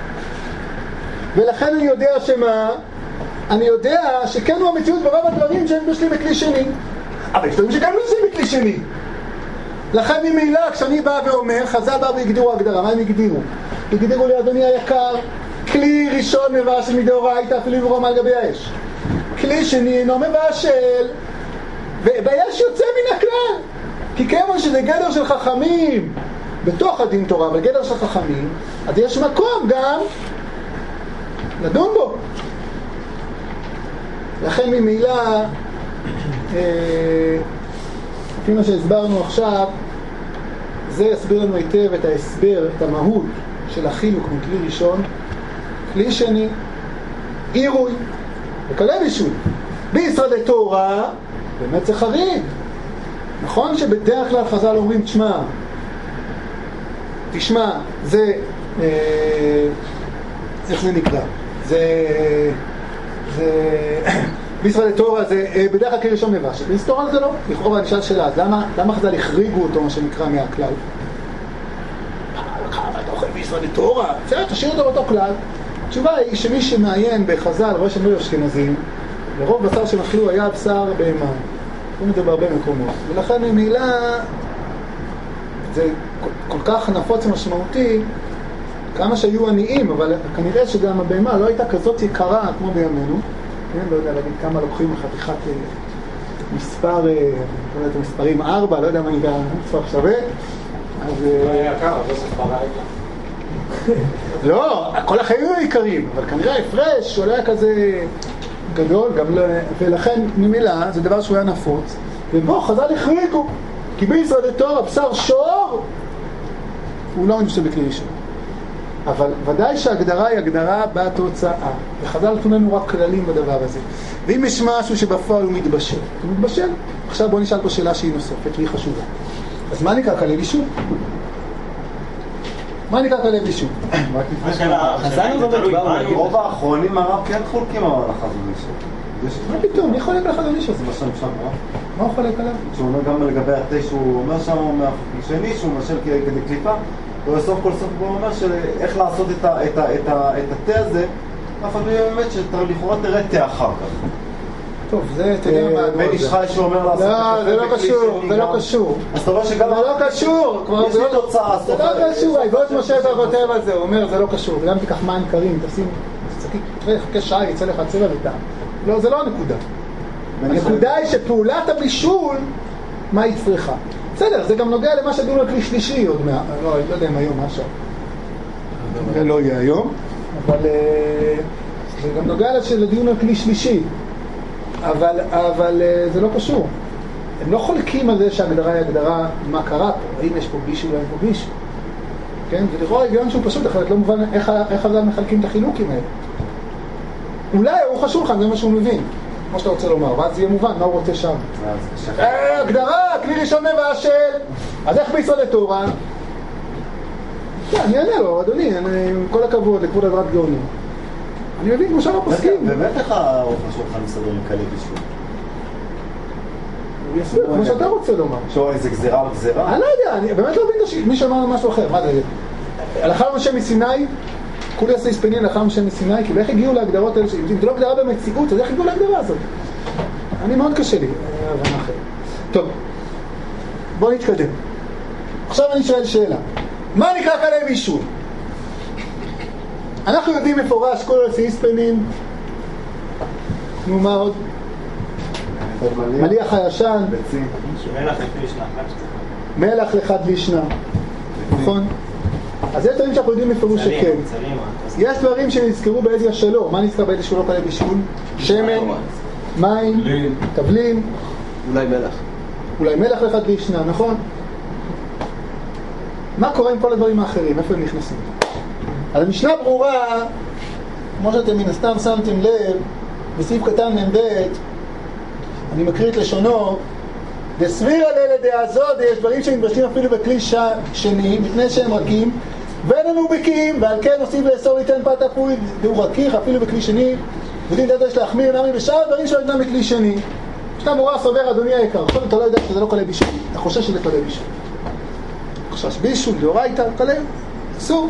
ולכן אני יודע שמה? אני יודע שכן הוא המציאות ברוב הדברים שהם בשלים בכלי שני. אבל יש דברים שגם בשלים בכלי שני. לכן ממילא כשאני בא ואומר, חז"ל בא והגדירו הגדרה. מה הם הגדירו? הגדירו לי אדוני היקר, כלי ראשון מבשל מדאורייתא אפילו יברום על גבי האש. כלי שני אינו מבשל ובאש יוצא מן הכלל, כי כיוון שזה גדר של חכמים בתוך הדין תורה, אבל גדר של חכמים, אז יש מקום גם לדון בו. לכן ממילא לפי מה שהסברנו עכשיו, זה יסביר לנו היטב את ההסבר, את המהות של החילוק מכלי ראשון, כלי שני, עירוי וכלי בישול. בישראל תורה באמת זה חריג. נכון שבדרך כלל חז"ל אומרים, תשמע, זה, איך זה נקרא? בישראל תורה זה בדרך כלל כלי ראשון מבשל. בהיסטוריה זה לא. לכאורה אני שאל שאלה, אז למה חז"ל החריגו אותו, מה שנקרא, מהכלל? אתה אוכל בישראל תורה? בסדר, תשאיר אותו באותו כלל. התשובה היא שמי שמעיין בחז"ל, רואה שהם לא אשכנזים, לרוב בשר שהם אכלו היה בשר בהמה. רואים את זה בהרבה מקומות. ולכן ממילא זה כל כך נפוץ ומשמעותי, כמה שהיו עניים, אבל כנראה שגם הבהמה לא הייתה כזאת יקרה כמו בימינו. לא יודע להגיד כמה לוקחים חתיכת מספר, לא יודע את המספרים 4, לא יודע מה נקרא מספר שווה. לא היה יקר, לא ספר היה. לא, כל החיים היו יקרים, אבל כנראה הפרש לא היה כזה גדול, גם לא, ולכן ממילא זה דבר שהוא היה נפוץ, ובו חז"ל החריגו, כי בישראל תורה בשר שור הוא לא נמשל בכלי ראשון. אבל ודאי שההגדרה היא הגדרה בתוצאה, וחז"ל נתנו לנו רק כללים בדבר הזה. ואם יש משהו שבפועל הוא מתבשל, הוא מתבשל. עכשיו בוא נשאל פה שאלה שהיא נוספת והיא חשובה. אז מה נקרא כלי בישול? מה נקרא כלי בישול? רוב האחרונים הרב כן חולקים על החזוניש. מה פתאום? מי חולק על החזוניש הזה? זה בשם שם רב. מה הוא חולק עליו? שהוא אומר גם לגבי התה שהוא אומר שם מהשני שהוא משל כדי קליפה, ובסוף כל סוף הוא אומר שאיך לעשות את התה הזה, אף אחד באמת שאתה לכאורה תראה תה אחר כך. טוב, זה, תראה מה הדבר הזה. בן איש חי שאומר לעשות לא, זה לא קשור, זה לא קשור. אז אתה רואה שגם... זה לא קשור. יש לי תוצאה. זה לא קשור, היבוט משה כותב על זה, הוא אומר, זה לא קשור. וגם תיקח מים קרים, תשים, תראה, חכה שעה, יצא לך צבע וטעם. לא, זה לא הנקודה. הנקודה היא שפעולת הבישול, מה היא צריכה? בסדר, זה גם נוגע למה שדיון על כלי שלישי עוד מעט. לא יודע אם היום, משהו. זה לא יהיה היום, אבל זה גם נוגע לדיון על כלי שלישי. אבל זה לא קשור. הם לא חולקים על זה שההגדרה היא הגדרה מה קרה פה, האם יש פה בישול או אין פה בישול. כן? זה לכאורה הגיון שהוא פשוט, אחרת לא מובן איך עליו מחלקים את החילוקים האלה. אולי הוא חשוב לך, זה מה שהוא מבין, כמו שאתה רוצה לומר, ואז יהיה מובן מה הוא רוצה שם. הגדרה, כלי ראשון מבשל, אז איך בישראל לתורה? אני אענה לו, אדוני, עם כל הכבוד לכבוד הדרת גאונים. אני מבין כמו שאנחנו פוסקים. באמת איך האופן שלך מסדר עם כלי בישול? הוא יסביר, כמו שאתה רוצה לומר. שאו איזה גזירה או גזירה? אני לא יודע, אני באמת לא מבין מי שאמר משהו אחר. מה זה? הלכה למשה מסיני, כולי עשה הספנין הלכה למשה מסיני, כי איך הגיעו להגדרות האלה? אם זה לא הגדרה במציאות, אז איך הגיעו להגדרה הזאת? אני מאוד קשה לי, הבנה אחרת. טוב, בואו נתקדם. עכשיו אני שואל שאלה. מה נקרא כלי בישול? אנחנו יודעים מפורש כל עושה הספנין. נו, מה עוד? מליח הישן. מלח לפי שנה. מלח לחד לישנה. נכון? אז יש דברים שאנחנו יודעים מפרוש שכן. יש דברים שנזכרו בעזיה שלו. מה נזכר בעזיה שלו כלי בישול? שמן, מים, תבלין. אולי מלח. אולי מלח לחד לישנה, נכון? מה קורה עם כל הדברים האחרים? איפה הם נכנסים? אז המשנה ברורה, כמו שאתם מן הסתם שמתם לב, בסעיף קטן מ"ב, אני מקריא את לשונו, דסביר על אלה דעזוד, יש דברים שמתבשלים אפילו בכלי שני, מפני שהם רכים, ואין לנו בקיאים, ועל כן עושים לאסור ליתן פת אפוי, והוא רקיך אפילו בכלי שני, ודין דעת יש להחמיר נמי בשאר דברים שלא יתנם בכלי שני. משנה ברורה סובר, אדוני היקר, כל אתה לא יודע שזה לא כלי בישול, אתה חושש שזה כלי בישול. חושש בישול, דאורייתא, כלי, אסור.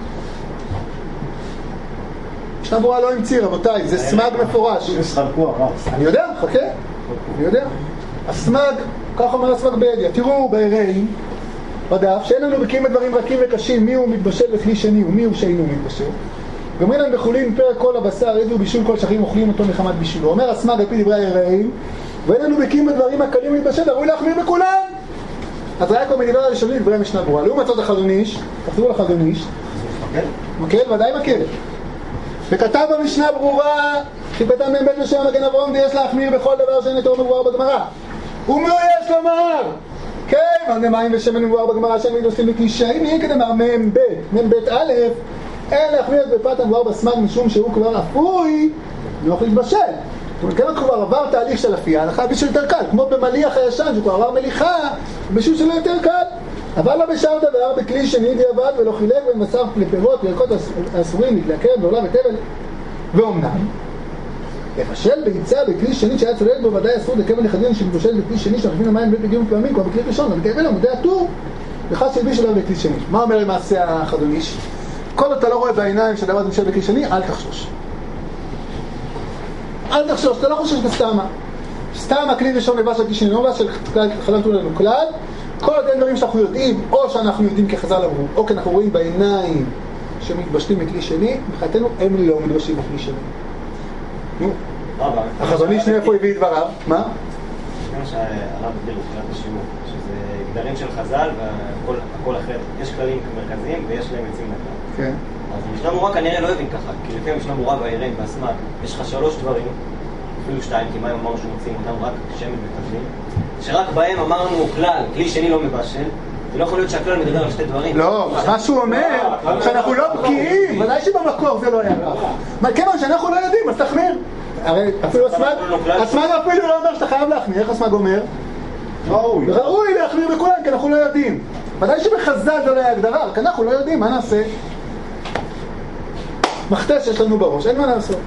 משנה ברורה לא המציא, רבותיי, זה סמג מפורש. אני יודע, חכה, אני יודע. הסמג, כך אומר הסמג בעדיה, תראו בעיראים, בדף, שאין לנו בקיאים בדברים רכים וקשים, מי הוא מתבשל בכלי שני ומי הוא שאינו מתבשל. גומרים להם בחולין פרק כל הבשר, ידעו בישול כל שכים אוכלים אותו מחמת בישולו. אומר הסמג על פי דברי העיראים, ואין לנו בקיאים בדברים הקלים מתבשל, ראוי להחמיר בכולם. אז היה כל מדבר הראשונים דברי המשנה ברורה. לעומת זאת החזון איש, תחזרו לחזון איש. מקל, ודאי מקל. וכתב במשנה ברורה, שפתן מ"ב לשם המגן אברהם, ויש להחמיר בכל דבר שאין לתור מבואר בגמרא. ומה יש לומר? כן, מים ושמן מבואר בגמרא שאין עושים בכלי שני, כדאמר מ"ב א', אין להחמיר בפת המבואר בסמג משום שהוא כבר אפוי, לא יכול להתבשל. זאת אומרת, כן כבר עבר תהליך של אפייה, הלכה בישול יותר קל, כמו במליח הישן, שהוא כבר עבר מליחה, בישול שלו יותר קל. אבל לא בשאר דבר בכלי שני דיעבד ולא חילק ומסר לפירות וירקות אסורים לכלי הקרן ועולה ותבל. ואומנם לבשל ביצה בכלי שני שהיה צוללת בו ודאי אסור לכבן נכדין שמבושל בכלי שני שמחליפים למים בית בגיום פעמים כבר בכלי ראשון אבל כאבן עמודי הטור וחד שהלביש עליו בכלי שני. מה אומר למעשה החזון איש? כל אתה לא רואה בעיניים שהדבר מבשל בכלי שני, אל תחשוש. אל תחשוש, אתה לא חושש בסתמה. סתם הכלי ראשון לבש הכלי שני, לא מבשל חלמתו לנו כלל. כל אותם דברים שאנחנו יודעים, או שאנחנו יודעים כחז"ל אמרו, או כי אנחנו רואים בעיניים שמתבשלים בכלי שני, מבחינתנו הם לא מתבשלים בכלי שני. נו, החזון איש איפה הביא את דבריו? מה? זה מה שהרב הגדיר בתחילת השיעור, שזה גדרים של חז"ל והכל אחרת. יש כללים מרכזיים ויש להם יוצאים לכלל. כן. אז המשנה ברורה כנראה לא הבין ככה, כי לפי המשנה ברורה והעיראים והסמ"ג, יש לך 3 דברים, אפילו 2, כי מים אמרנו שמוצאים אותם רק שמן ותבלין, שרק בהם אמרנו כלל, כלי שני לא מבשל, זה לא יכול להיות שהכלל מדבר על 2 דברים. לא, מה שהוא אומר, שאנחנו לא בקיאים, ודאי שבמקור זה לא היה ככה. מה כיוון שאנחנו לא יודעים, אז תחמיר. הרי אפילו הסמ"ג אפילו לא אומר שאתה חייב להחמיר, איך הסמ"ג אומר? ראוי להחמיר בכולם, כי אנחנו לא יודעים. ודאי שבחז"ל זה לא היה הגדרה, כי אנחנו לא יודעים, מה נעשה? מחטא שיש לנו בראש, אין מה לעשות.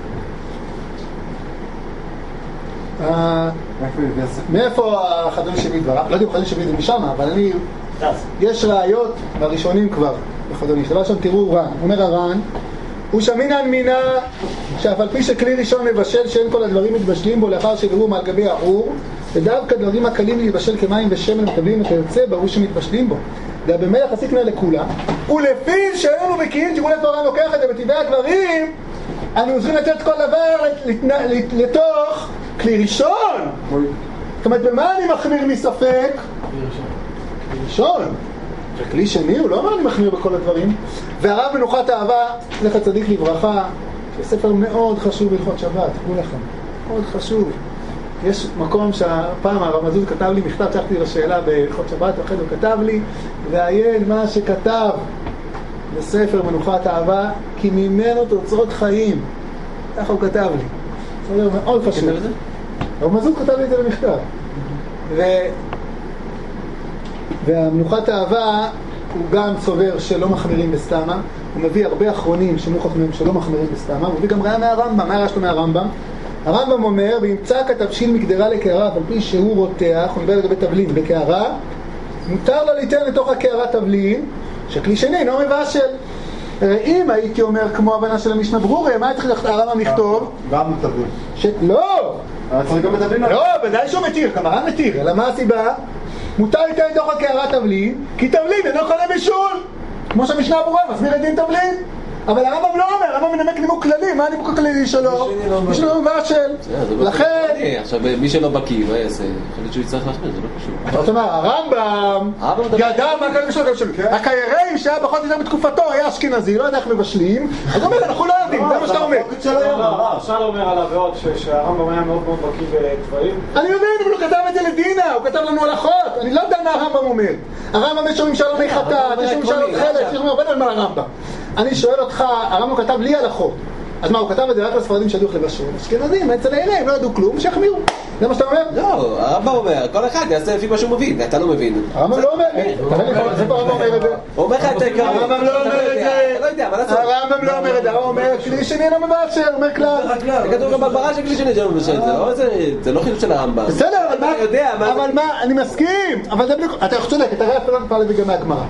מאיפה החזון שהביא דבריו? לא יודע אם החזון שהביא את זה משם, אבל יש ראיות, והראשונים כבר וכדומה. דבר ראשון תראו ר"ן, אומר הר"ן, הוא שמינן מינה שאף על פי שכלי ראשון מבשל שאין כל הדברים מתבשלים בו לאחר שבירום על גבי האור, ודווקא דברים הקלים להיבשל כמים ושמן מקבלים את היוצא ברור שמתבשלים בו. ובמלך עסיקנה לכולה, ולפיו שאיננו בקיאים, תראו איפה הר"ן לוקח את זה בטבעי הדברים, אנו צריכים לתת כל דבר לתוך כלי ראשון. זאת אומרת, במה אני מחמיר מספק? כלי ראשון. וכלי שני, הוא לא אומר אני מחמיר בכל הדברים. והרב מנוחת אהבה, זכר צדיק לברכה, שספר מאוד חשוב בהלכות שבת, תראו לכם, מאוד חשוב. יש מקום שהפעם הרב מזוז כתב לי מכתב, שלחתי לו שאלה בהלכות שבת, ואחרי הוא כתב לי, ועיין מה שכתב בספר מנוחת אהבה, כי ממנו תוצאות חיים. ככה הוא כתב לי. זה מאוד חשוב. הרב מזוז כתב לי את זה במכתב. והמנוחת האהבה הוא גם סובר שלא מחמירים בסתמה, הוא מביא הרבה אחרונים שמוכחים שלא מחמירים בסתמה, הוא מביא גם ראיה מהרמב"ם. מה הראיה שלו מהרמב"ם? הרמב"ם אומר, וימצא כתבשיל מקדרה לקערה, על פי שהוא רותח, הוא מדבר לגבי תבלין בקערה, מותר לו ליתן לתוך הקערה תבלין, שכלי שני אינו מבשל. אם הייתי אומר כמו הבנה של המשנה ברורה, מה צריך הרמב"ם לכתוב? גם תבלין. לא! צריך גם בתבלין? לא, ודאי שהוא מתיר, גם הר"ן מתיר, אלא מה הסיבה? מותר ליתן לתוך הקערה תבלין, כי תבלין אינו חולה בישול, כמו שהמשנה ברורה מסביר את דין תבלין. אבל הרמב"ם לא אומר, הרמב"ם מנמק נימוק כללי. מה הנימוק הכללי שלו? מי שלא מבשל. לכן... עכשיו, מי שלא בקיא, מה יעשה? חושבת שהוא יצטרך להחמיר, זה לא קשור. זאת אומרת, הרמב"ם ידע מה הכללים שלו. הקיירים שהיה פחות יותר בתקופתו היה אשכנזי, לא יודע איך מבשלים. אז הוא אומר, אנחנו לא יודעים, זה מה שאתה אומר. אפשר לומר עליו ועוד שהרמב"ם היה מאוד מאוד בקיא בדברים. אני מבין, אבל הוא כתב את זה לדינה, הוא כתב לנו הלכות. אני לא יודע מה הרמב"ם אומר. הרמב"ם יש שם שאלוני חטאת, יש שם שאלות חלק, יש שם הרבה דברים על הרמב"ם. אני שואל אותך, הרמב"ם כתב לי הלכות. אז מה, הוא כתב את זה רק לספרדים שידעו לבשל? אשכנזים, אצל העירים, לא ידעו כלום, שיחמירו. זה מה שאתה אומר? לא, הרמב"ם אומר, כל אחד יעשה לפי מה שהוא מבין, אתה לא מבין. הרמב"ם לא אומר, הרמב"ם אומר את זה. הוא אומר לך את העיקר. הרמב"ם לא אומר את זה. הרמב"ם לא אומר את זה, הרמב"ם אומר, כלי שני לא מבשל, אומר כלל. זה כתוב גם בגמרא של כלי שני שלא מבשל, זה לא חידוש של הרמב"ם. בסדר, אבל מה, אני מסכים, אבל זה בדיוק, אתה צודק, אתה רואה אפילו פעם לזה גם מהגמרא.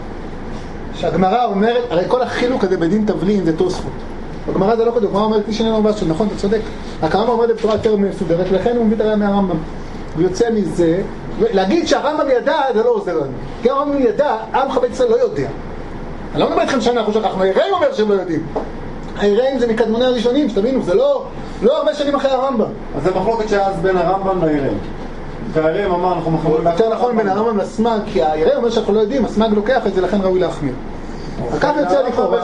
שהגמרא אומרת, הרי כל החילוק הזה בדין תבלין זה תוספות. בגמרא זה לא כתוב, מה אומר כלי שני לא מבשל, נכון, אתה צודק. הרמב"ם אומר בצורה יותר מסודרת, לכן הוא מביא את הראיה מהרמב"ם. הוא יוצא מזה, להגיד שהרמב"ם ידע זה לא עוזר לנו. כי הרמב"ם ידע, עם חב"ד ישראל לא יודע. אני לא מדבר איתכם שאנחנו שכחנו, העיראים אומר שהם לא יודעים. העיראים זה מקדמוני הראשונים, שתבינו, זה לא הרבה שנים אחרי הרמב"ם. אז זה מחלוקת שאז בין הרמב"ם לעיראים. העיראים אמר אנחנו מחמרים... יותר נכון בין הרמב"ם לסמ"ג, כי העיראים אומר שאנחנו לא יודעים, הסמ"ג לוקח את זה, לכן ראוי להחמיר. וכך יוצא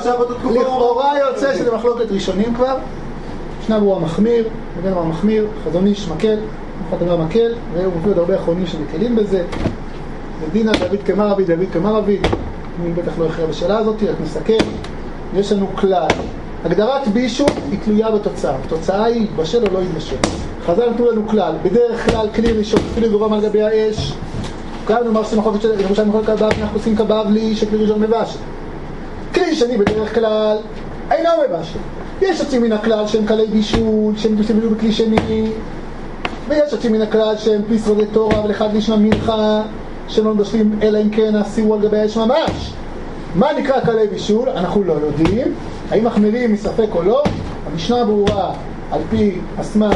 לכאורה יוצא שזה מחלוקת ראשונים כבר. משנה ברורה מחמיר, מבין מה מחמיר, חזון איש מקל, מוחת דבר מקל, והוא מביא עוד הרבה אחרונים שמקלים בזה. ודינה דוד כמרבית, דוד כמרבית, אני בטח לא הכריע בשאלה הזאת, רק נסכם. יש לנו כלל. הגדרת בישול היא תלויה בתוצאה. התוצאה היא יתבשל או לא יתבשל. חז"ל נתנו לנו כלל. בדרך כלל כלי ראשון, אפילו גורם על גבי האש. כאן נאמר שמחלוקת של ירושלים מחלוקת קבב, אנחנו עושים קבב לי שכלי ראשון מבשל. כלי שני בדרך כלל אינו מבשל. יש יוצאים מן הכלל שהם כלי בישול, שהם בישלו בכלי שני, ויש יוצאים מן הכלל שהם פי שרדי תורה ולאחד לישנה מנחה, שהם לא מבשלים אלא אם כן הסירו על גבי האש ממש. מה נקרא כלי בישול? אנחנו לא יודעים. האם מחמירים מספק או לא? המשנה ברורה על פי הסמ"ג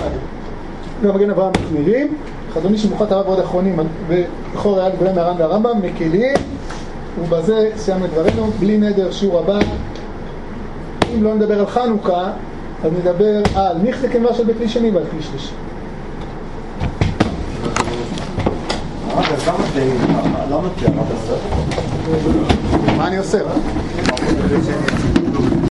ומגן אברהם מחמירים. חזון איש מוחת הרב ועוד אחרונים ובכל ראיה לגבי מהר"ן והרמב"ם מקלים. ובזה סיימנו את דברינו, בלי נדר שיעור הבא. אם לא נדבר על חנוכה, אז נדבר על מיכזה כמבשל בכלי שני ועל כלי שלישי. מה אני עושה?